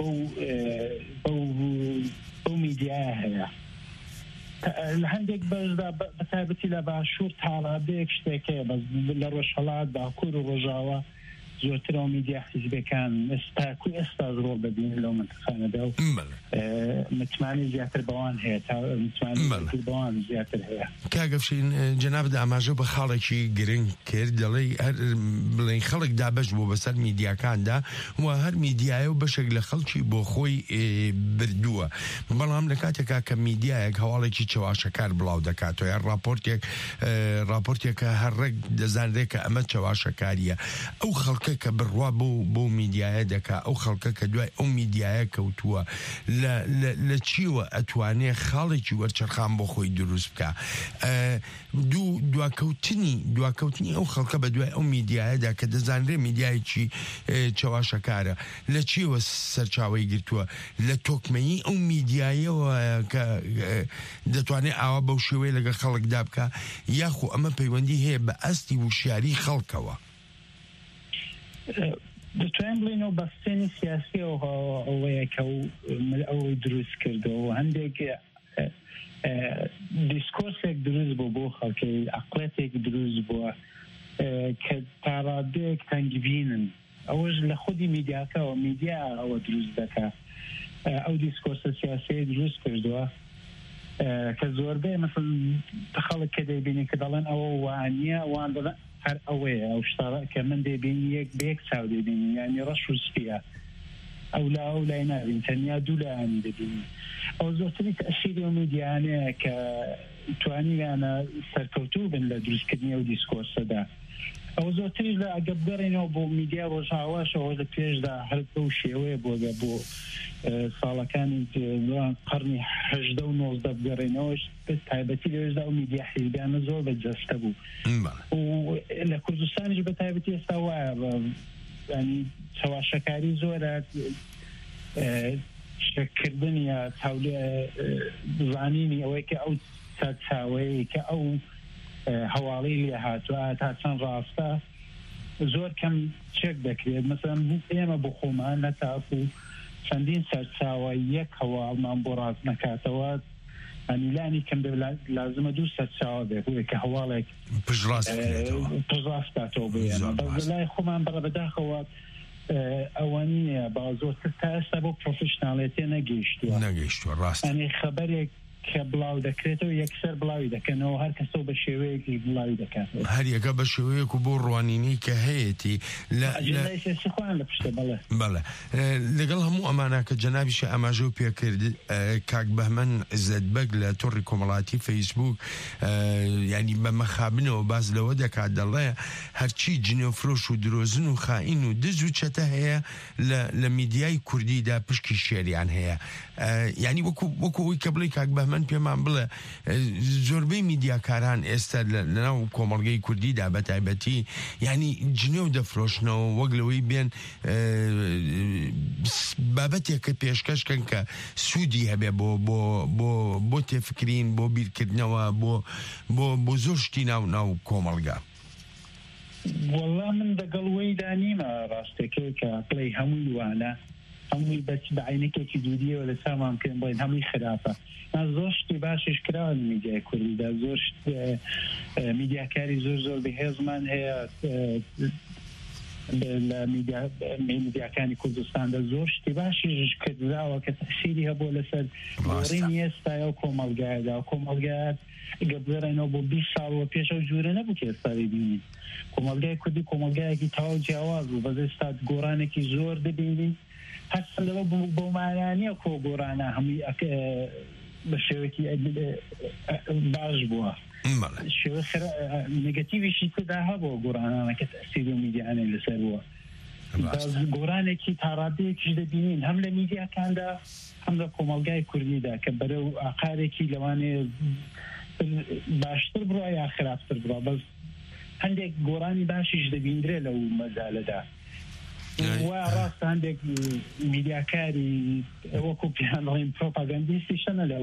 Speaker 18: بەو میدیایە هەیە لە هەندێک بەشدا بەتایبەتی لە باشوور تاڕادەیەک شتێکەیە بەس لە ڕۆژهەڵات باکوور و ڕۆژاوە زۆرترەوە میدیا حیزبەکان ئێستا ڕۆڵ دەبین لەو منتەخانەدا و متمانی زیاتر بەوان هەیە تا متمانی بەوان زیاتر هەیە.
Speaker 17: کاگەفشین جەنابەت ئاماژە بە خاڵێکی گرنگ کرد دەڵێ بڵێن خەڵک دابەش بۆ بەسەر میدیاکاندا و هەر میدیایە و بەشێک لە خەڵکی بۆ خۆی بردووە بەڵام لە کاتێکا کە میدیایەک هەواڵێکی چەواشەکار بڵاو دەکاتەوە یا راپۆرتێکە هەرڕێک دەزانرێت کە ئەمە چەواشەکاریە ئەو خەڵکە کە بڕوا بۆ میدیایە دەکا ئەو خەڵکە کە دوای ئەو میدیایە کەوتووە لە چیوە ئەتوانێ خاڵێکی وەرچەرخان بۆ خۆی دروست بکە دواکەوتنی ئەو خەڵکە بە دوای ئەو میدیایەدا کە دەزانرێ میدیایکی چەواشەکارە لە چیوە سەرچاوی گرتووە لە تۆکمەیی ئەو میدیایەوە کە دەتوانێت ئاوا بەو شێوەیە لەگە خەڵکدا بکە یاخو ئەمە پەیوەندی هەیە بە ئەستی وشیاری خەڵکەوە
Speaker 18: دەتوانین بڵێنەوە بەستێنی سیاسی ئەوەیە کە ئەوەی دروست کردەوە هەندێک دیسکۆرسێک دروست بوو بۆ خەڵکی عەقڵەتێک دروست بووە کە تا ڕادەیەک تەنگبینن ئەوەش لە خودی میدیاکەوە میدیا ئەوە دروست دەکات ئەو دیسکۆرسە سیاسی دروست کردووە کە زۆربەی مثل خەڵک کە دەیبینی کە دەڵێن ئەوە وانییە وان دەڵێن هەر ئەوەیە ئەو شتارە کە من دەبینی یەک بەیەک چاو دەبینی یانی ڕەش و سپیە ئەو لای نابین تەنیا دوو لایانی دەبینی ئەو زۆرتری تەشیری و میدیانەیە کە توانیانە سەرکەوتوو بن لە دروستکردنی ئەو دیسکۆرسەدا ئەو زۆرتری لە ئەگە بگەڕێنەوە بۆ میدیا ڕۆژاواشەوە لە پێشدا هەر بەو شێوەیە بۆ ساڵەکانی قەرنی 18 و 19 بگەڕێنەوەش تایبەتی لەوێشدا و میدیا حیزبیانە زۆر بەجەستە بوو و لە کوردستانیش بە تایبەتی ئێستا وایە ینی چاواشەکاری زۆرە شەکردن یا زانینی ئەوەی کە ئەو چاوەیە کە ئەو هەواڵی لێ هاتووە تا چەند ڕاستە زۆر کەم چێک دەکرێت مثلا ئێمە بۆ خۆمان نەتاکو چەندین سەرچاوە یەک هەواڵمان بۆ ڕاست نەکاتەوە ئەنیلانی کەم لازمە دوو سەرچاوە بێت کە هەواڵێک پژڕاستاتەوە بێنە بەس لای خۆمان بەڕە بەداخەوە ئەوە نییە با زۆرتر تا ئێستا بۆ پرۆفشناڵێتێ نەگەیشتووە ڕاست ئەنێ خەبەرێک کە بڵاو دەکرێتەوە یەکسەر بڵاوی دەکەنەوە هەر کەسەوە بە شێوەیەکی بڵاوی دەکاتەوە
Speaker 17: هەر یەکە بە شێوەیەک و بۆ ڕوانینی کە هەیەی
Speaker 18: خوان لە پشتە
Speaker 17: بەڵێ لەگەڵ هەموو ئەمانە کە جەنابیشە ئاماژە و پێکرد کاک بەهمەن عزەتبەگ لە تۆڕی کۆمەڵاتی فەیسبوک ینی بە مەخابنەوە باز لەوە دەکات دەڵێ هەرچی جنێوفرۆش و درۆزن و خائین و دز و چەتە هەیە لە میدیای کوردیدا پشکی شێریان هەیە ینی وەکوی کە بڵێ کاک من پێمان بڵێ زۆربەی میدیاکاران ئێستا لەناو کۆمەڵگەی کوردیدا بە تایبەتی ینی جنێو دەفرۆشنەوە وەک لەوەی بێن بابەتێکە پێشکەشکەن کە سوودی هەبێ بۆ تێفکرین بۆ بیرکردنەوە بۆ زۆر شتی ناو کۆمەڵگا
Speaker 18: وەڵا من دەگەڵوەی دانیمە ڕاستەکەی کە پڵی هەمووی وانە هەمووی بەعینەکێکی دوودیەوە لە سامان پێم بڵین هەمووی خراپە زۆر شتی باشش کراوە میدیای کوردیدا زۆر میدیاکاری زۆر بەهێزمان هەیە لە میدیاکانی کوردستاندا زۆر شتی باشیش کردراوە کە تەسیری هەبوو لەسەر گۆڕینی ئێستای ئەو کۆمەڵگایەدا کۆمەڵگایەت گەبزێرەنەوە بۆ 20 ساڵ وە پێش ئەو جوورە نەبوو کە ئێستا ببینین کۆمەڵگای کوردی کۆمەڵگایەکی تاو جیاواز بوو بەزە ئێستا گۆڕانێکی زۆر دەبینین هەر لەوە بۆ مانانیە کۆ گۆڕانە هەمووی بە شێوەکی باش بووە شێوە نگەتیڤیشی تدا هەبووە گۆڕانانە کە تەسیری و میدیانە لەسەر بووە گۆڕانێکی تاڕادەیەکیش دەبینین هەم لە میدیاکاندا هەم لە کۆمەڵگای کوردیدا کە بەرەو ئاقارێکی لەوانێ باشتر بڕوە یا خراپتر بڕوە بەس هەندێک گۆڕانی باشیش دەبیندرێ لەو مەزالەدا ڕاست هەندێک میدیاکاری وەکو پیان ڕێن پرۆپاگەندیستی شەنە لەو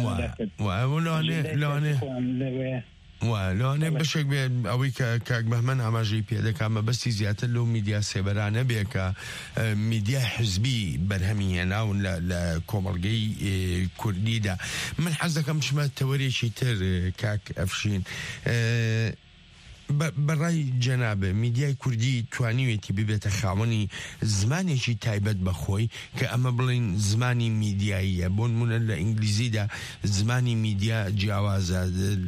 Speaker 17: میدیانەوانێ بەشێک بێ ئەوەی کە کاک بەهمەن ئاماژەی پێدەکامە بەستی زیاتر لەو میدیا سێبەرانە بێ کە میدیا حزبی بەرهەمی هێناون لە کۆمەڵگەی کوردیدا من حەز دەکەم چمە تەوەرێکی تر کاک ئەفشین بەڕای جەنابە میدیای کوردی توانیوێتی ببێتە خاوەنی زمانێکی تایبەت بەخۆی کە ئەمە بڵین زمانی میدیاییە بۆ نمونە لە ئینگلیزیدا زمانی میدیا جیاوازە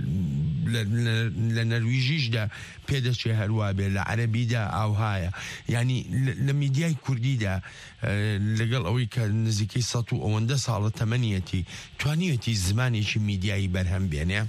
Speaker 17: لە نەرویژیشدا پێدەچێ هەروە بێ لە عەرەبیدا ئاوهایە ینی لە میدیای کوردیدا لەگەڵ ئەوەی کە نزیکەی 100 و ئەوەندە ساڵە تەمەنیەتی توانیوێتی زمانێکی میدیایی بەرهەم بێنێ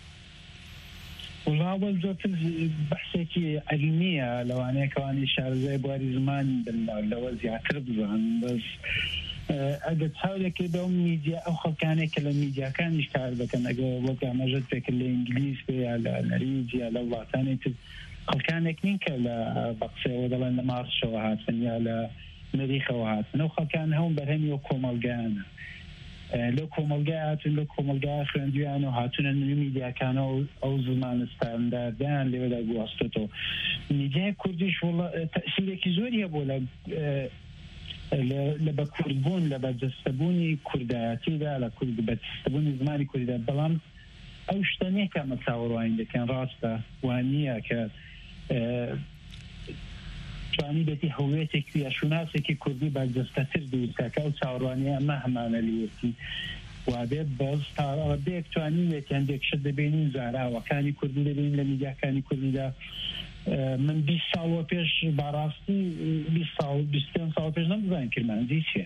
Speaker 18: وڵاوە زۆرتر بەحسێکی عەلمیە لەوانەیە کەوانی شارەزای بواری زمان لەوە زیاتر بزان بەس ئەگە چاودێکی بە میدیا ئەو خەڵکانێک کە لە میدیاکانیش کار دەکەن ئەگە وەک ئاماژەت پێکرد لە ئینگلیز بێ یا لە نەریج یا لە وڵاتانی تر خەڵکانێک نین کە لە بەقسەوە دەڵێن لە مارسەوە هاتن یا لە مەریخەوە هاتن ئەو خەڵکان هەموو بەرهەمی و کۆمەڵگایانە لە کۆمەلگایاتون لە کۆمەلگای خوێندویان و هاتوونە نوێ میدیاکانە و ئەو زمان ستانداردیان لێوەدا گواستۆتەوە. میدیای کوردیش تەئسیرێکی زۆری هەبوو لە بە کوردبوون لە بەدەستەبوونی کوردایەتیدا لە بەدەستەبوونی زمانی کوردیدا، بەڵام ئەو شتەنێکە مە چاوەڕوانی دەکەن ڕاستە وانە کە توانی بێتی هەوێتێکی یاشوناسێکی کوردی بەدەستەتر دووسەکە و چاوەڕوانی ئەمە هەمانە لێتی وابێت بەز تاڕێک توانی وێتیان دێکشت دەبێنین زاراوەکانی کوردی دەبین لە میدیاکانی کوردیدا. من 20 ساڵ پێش باڕاستی 20 ساڵ پێش نەمزان کرمانجی چیە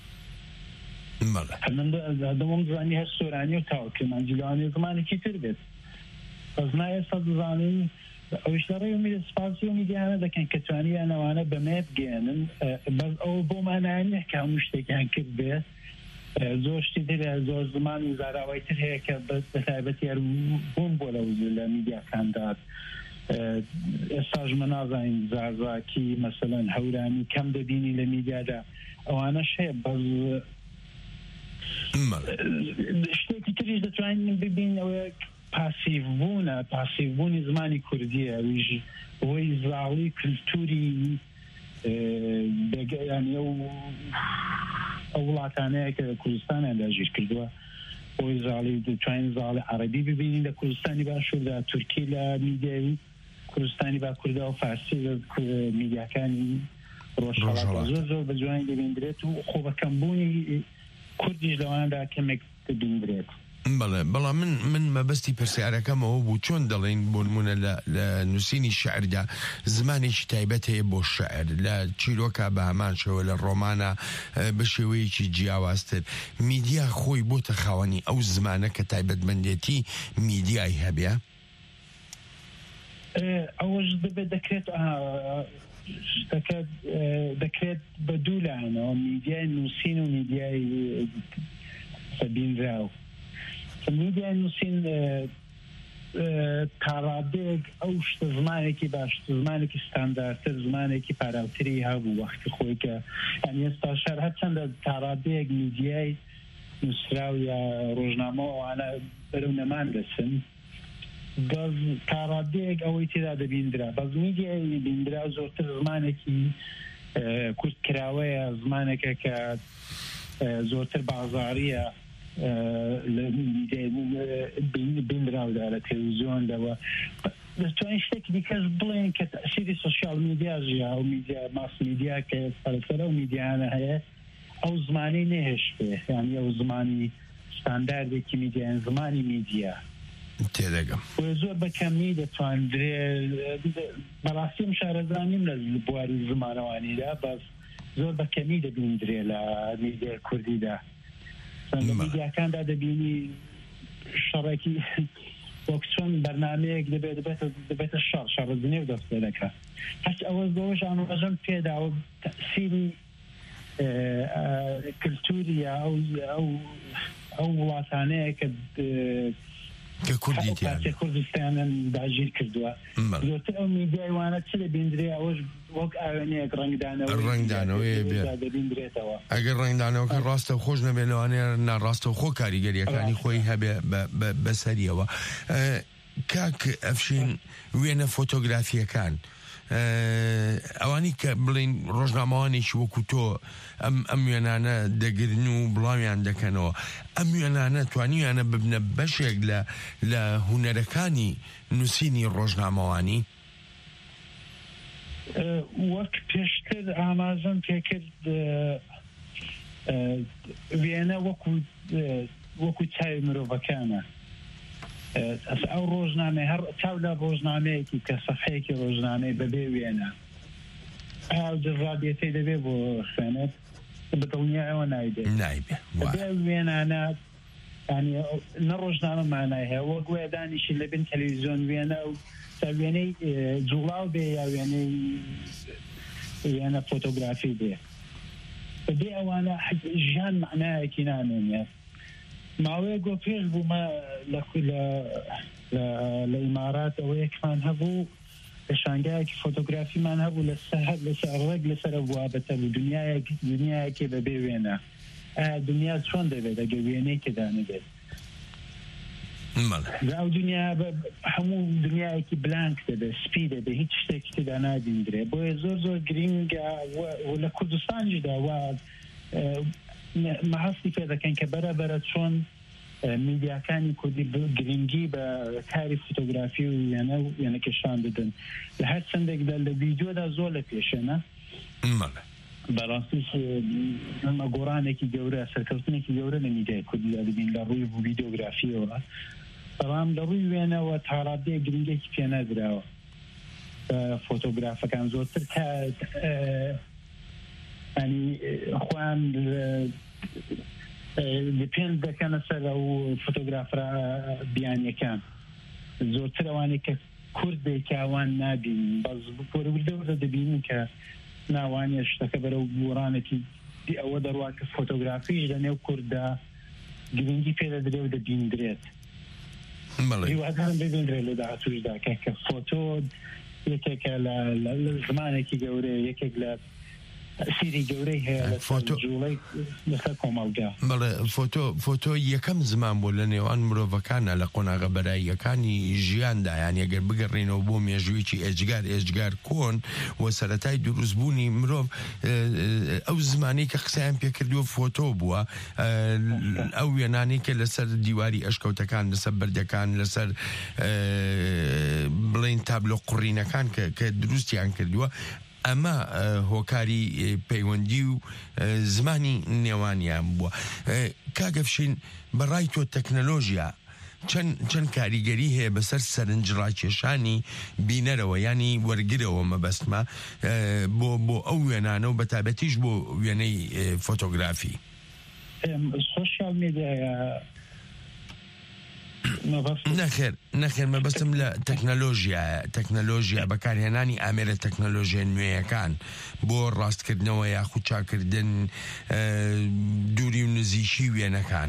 Speaker 18: دەوەم زانی هەر سۆرانی و تاوە کرمانجیلانی زمانێکی تر بێت بەس نایێستا دزانین ئەوش لە ڕێی میدە سپاسی و میدیانە دەکەن کە توانیان ئەوانە بەمێ بگێنن بەس ئەو بۆمانایە کە هەموو شتێکیان کرد بێت زۆر شتی تر زۆر زمانی زاراوای تر هەیە کە بەتایبەت بووم بۆ لە میدیاکاندات. ئێستاژ مە نازانین زارزاکی مەسەلەن هەورانی کەم دەبینی لە میدیادا ئەوانەش هەیە بەس شتێکی تریش دەتوانین ببین ئەوە پاسیڤبوونی زمانی کوردیە ویژ بۆی زاڵی کلتوری ینی ئەو وڵاتانەیە کە کوردستانیان داژیر کردووە بۆی زاڵی دەتوانین زاڵی عەرەبی ببینین لە کوردستانی باشووردا، تورکی لە میدیایی کوردستانی باکووردا و فارسی لە میدیاکانی ڕۆژهەڵات زۆر بە جوانی دەبیندرێت و خۆ بەکەمبوونی کوردیش لەواندا کەمێک دەبیندرێت.
Speaker 17: بەڵام من مەبەستی پرسیارەکەمەوە بوو چۆن دەڵێن بۆ نمونە لە نووسینی شعردا زمانێکی تایبەت هەیە بۆ شعر لە چیرۆکە بە هەمان شێوە لە ڕۆمانە بە شێوەیەکی جیاوازتر میدیا خۆی بۆتە خاوەنی ئەو زمانە کە تایبەتمەندێتی میدیای هەبێ
Speaker 18: ئەوەش دەکرێت بە دوو لایەنەوە میدیای نووسین و میدیای سەبینراو. میدیای نووسین تاڕادێک ئەو شتە زمانێکی باشتر زمانێکی ستانداردتر زمانێکی پاراوتری هەبوو وەختی خۆی کە ئێستا شار هەرچەندە تاڕادەیەک میدیای نووسراو یا ڕۆژنامە ئەوانە بەرەو نەمان دەچن بەس تاڕادەیەک ئەوەی تێدا دەبیندرا بەس میدیای بیندرا زۆرتر زمانێکی کوردکراوەیە زمانێکە کە زۆرتر بازاریە بینراودا لە تەلەڤیزیۆنەوە دەتوانین شتێکی دیکەش بڵێن کە تەئسیری سۆشیال میدیا ژیا و میدیا ماس میدیا کە سەرسەرە و میدیانە هەیە ئەو زمانی نەهێشتێ یعنی ئەو زمانی ستانداردێکی میدیان زمانی میدیا
Speaker 17: تێدەگەم
Speaker 18: زۆر بەکەمی دەتواندرێت بەڕاستیم شارەزانیم لە بواری زمانەوانیدا بەس زۆر بەکەمی دەبیندرێ لە میدیای کوردیدا لە میدیاکاندا دەبینی شەڕێکی وەکچۆن بەرنامەیەک دەبێتە شەڕزنێ و دەست دەکات هەچ ئەوە زۆرش ئاماژەم پێداوە تەئسیری کلتوری ئەو وڵاتانەیە کە کوردستانیان داگیر کردووە زۆرتر ئەو میدیای وانە چ دەبیندرێ ئەوەش وەک ئاوێنەیە
Speaker 17: ڕنگدانەوەی
Speaker 18: دەبیندرێتەوە
Speaker 17: ئەگەر ڕنگدانەوەکە ڕاستە خۆش نەبێت لەوانەیە ناڕاستە خۆ کاریگەریەکانی خۆی هەبێ بەسەریەوە کاک ئەفشین وێنە فۆتۆگرافیەکان ئەوانی کە بڵین ڕۆژنامەوانێکی وەکو تۆ ئەم وێنانە دەگرن و بڵاویان دەکەنەوە ئەم وێنانە توانیانە ببنە بەشێک لە هونەرەکانی نووسینی ڕۆژنامەوانی
Speaker 18: وەک پێشتر ئاماژەم پێکرد وێنە وەکو چاوی مرۆڤەکانە ئەو ڕۆژنامە هەر چاو لە ڕۆژنامەیەکی کە سەفحەیەکی ڕۆژنامەی بەبێ وێنە ڕادیەتەی دەبێ بۆ خوێنێت بە دڵنیایەوە نایبێ وێنانە نە ڕۆژنامە مانای هەیە وەک وێ دانیشی لەبن تەلەڤیزیۆن وێنە و تا وێنەی جوڵاو بێ یا وێنە فۆتۆگرافی بێ بەبێ ئەوانە ژیان معنایەکی نامێنێت ماوەیە گۆ پێش بوومە لە ئیمارات ئەوە یەکمان هەبوو لە شانگایەکی فۆتۆگرافیمان هەبوو لەسەر ڕێک لەسەر بوابەتە بوو دنیایەکی بەبێ وێنە دنیا چۆن دەبێت ئەگە وێنەیەکدا نەبێت ئەو دنیا هەموو دنیایەکی بلانک دەبێت سپی دەبێت هیچ شتێکی تێدا نادیندرێ بۆیە زۆر زۆر گرنگە لە کوردستانجیدا وا مەهەستی پێ دەکەن کە بەرەبەرە چۆن میدیاکانی کوردی گرنگی بە کاری فۆتۆگرافی و یانەکەشان بدەن لە هەر چەندێکدا لە ڤیدیۆدا زۆر لە پێشێنە بەڕاستیش ئەمە گۆڕانێکی گەورە سەرکەوتنێکی گەورە لە میدیای کوردیدا دەبین لە ڕووی ڤیدیۆگرافیەوە بەڵام لە ڕووی وێنەوە تا ڕادەیە گرنگێکی پێ نەدراوە فۆتۆگرافەکان زۆرتر ینی خۆیان دپێند دەکەنە سەر ئەو فۆتۆگرافرە بیانیەکان زۆرتر ئەوانەی کە کوردێکی ئەوان نابین بەس وەرەوردە دەبینن کە ناوانە شتەکە بەرەو گۆڕانێکی ئەوە دەڕوا کە فۆتۆگرافیش لە نێو کووردا گرنگی پێدە درێ و دەبیندرێت هیوادارم ببیندرێت لە داهاتووشدا کە فۆتۆ یەکێکە لە زمانێکی گەورەیە یەکێک لە سیری گەورەی هەیە جوڵەی لەسەر کۆمەڵگا
Speaker 17: بەڵێ فۆتۆ یەکەم زمان بۆ لە نێوان مرۆڤەکانە لە قۆناغە بەراییەکانی ژیاندا یان ئەگەر بگەڕێنەوە بۆ مێژوویکی ئێجگار کۆن و سەرەتای دروستبوونی مرۆڤ ئەو زمانی کە قسەیان پێکردووە فۆتۆ بووە ئەو وێنانەی کە لەسەر دیواری ئەشکەوتەکان لەسەر بەردەکان لەسەر بڵێن تابلۆ قوڕینەکان کە دروستیان کردووە ئەمە هۆکاری پەیوەندی و زمانی نێوانیان بووە کاگەفشین بەڕای تۆ تەکنەلۆژیا چەند کاریگەری هەیە بەسەر سەرنجڕاکێشانی بینەرەوە ینی وەرگرەوە مەبەستمە بۆ ئەو وێنانە و بەتابەتیش بۆ وێنەی فۆتۆگرافی
Speaker 18: سوشیال میدیایە
Speaker 17: نەخێر مەبەستم لە تەکنەلۆژیا بەکارهێنانی ئامێرە تەکنەلۆژیە نوێیەکان بۆ ڕاستکردنەوە یاخود چاکردن دووری و نزیشی وێنەکان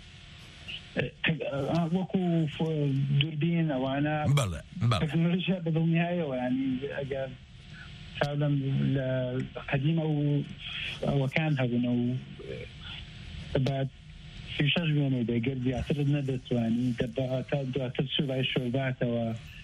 Speaker 18: وەکو دووربین ئەوانە تەکنۆلۆژیا بەدڵنیایەوە ینی ئەگەر چاودەم لە قەدیمە و ئەوەکان هەبوونە و بعد 36 وێنەی دەگەر زیاتر نەدەتوانی دەباتە دواتر سوبای شۆرباتەوە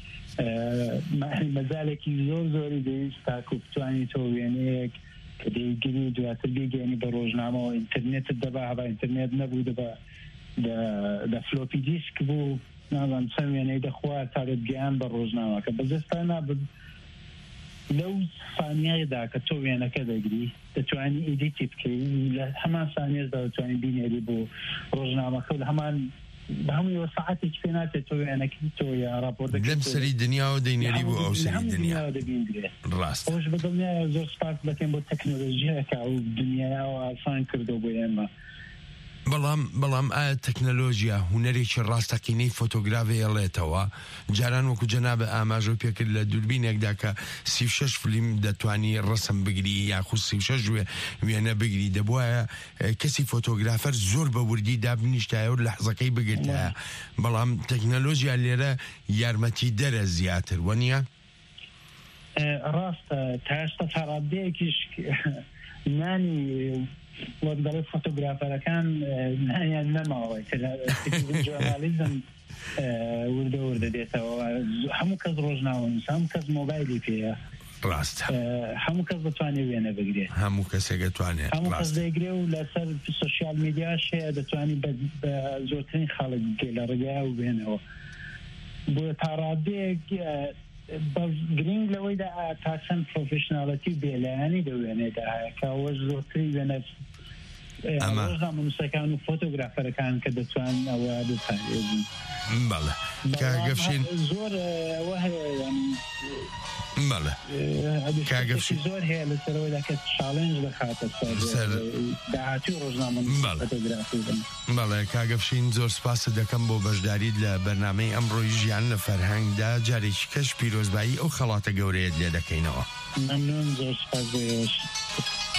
Speaker 18: مەزالێکی زۆری دەویست تاکو بتوانی تۆ وێنەیەک کە دەیگیری دواتر بێگەێنی بە ڕۆژنامەوە ئینتەرنێتت دەبا هەبا ئینتەرنێت نەبوو دەبا دە فلۆپی دیسک بوو نازانم چەند وێنەی دەخوات تا دەتگەیان بە ڕۆژنامەکە بەجەستا نابێت لەو ثانیەیەدا کە تۆ وێنەکە دەگری دەتوانی ئیدیتی بکەی لە هەمان ثانیەدا دەتوانی بینێری بۆ ڕۆژنامەکە و لە هەمان بە هەمووی سەعاتێکی پێ ناچێت تۆ وێنەکەی تۆ یا راپۆرتەکەی
Speaker 17: لەم سەری دنیاوە دەینێری بۆ ئەو سەری دنیا
Speaker 18: دەبیندرێت
Speaker 17: ڕاست
Speaker 18: خۆش بەدڵنیایە زۆر سپاس دەکەم بۆ تەکنۆلۆژیاکە و دنیاوە ئاسان کردو بۆ ئێمە
Speaker 17: بەڵام ئایا تەکنەلۆژیا هوەرێکی ڕاستەقینەی فۆتۆگرافی ئەڵێتەوە جاران وەکو جەنابە ئاماژە پێکرد لە دووربینێکدا کە 36 فیلم دەتوانی ڕسم بگری یاخود 36 وێنە بگری دەبووایە کەسی فۆتۆگرافەر زۆر بە وردی دابنیشتایە و لەحزەکەی بگرتایە بەڵام تەکنەلۆژیا لێرە یارمەتی دەرە زیاتر وەنیە
Speaker 18: ڕاستە تا ئێستا تا ڕادەیەکیش نانی وەردەڵێ فۆتۆگرافەرەکان نانیان نەماوە ژۆرنالیزم وردە دێتەوە هەموو کەس ڕۆژناوە هەموو کەس مۆبایلی پێەیە
Speaker 17: ڕاست
Speaker 18: هەموو کەس دەتوانێت وێنە بگرێت
Speaker 17: هەموو کەسێک دەتوانێت
Speaker 18: هەموو کەس دەیگرێ و لەسەر سوشیال میدیاش هەیە دەتوانی بە زۆرترین خاڵک بکەیت لە ڕێگای و وێنەوە بۆ تا ڕادەیەک گرنگ لەوەیدا تا چەند پرۆفشناڵەتی بێلایانی دەوێنێدا کەەوە زۆرتری وێنە نووسەکان و فۆتۆگرافەرەکان کە دەتوان ئەوە بپارێزن
Speaker 17: بەڵێ کاگەفشین
Speaker 18: زۆر ئەوە هەیە
Speaker 17: کاگەفشین
Speaker 18: زۆر هەیە لەسەرەوەدا کە چالێنج دەخاتە سەر داهاتی ڕۆژنامە فۆتۆگرافی
Speaker 17: بەڵێ کاگەفشین زۆر سپاست دەکەم بۆ بەشداریت لە بەرنامەی ئەمڕۆی ژیان لە فەرهەنگدا جارێکی کەش پیرۆزبایی ئەو خەڵاتە گەورەیەت لێ دەکەینەوە
Speaker 18: مەمنون زۆر سپاس بۆ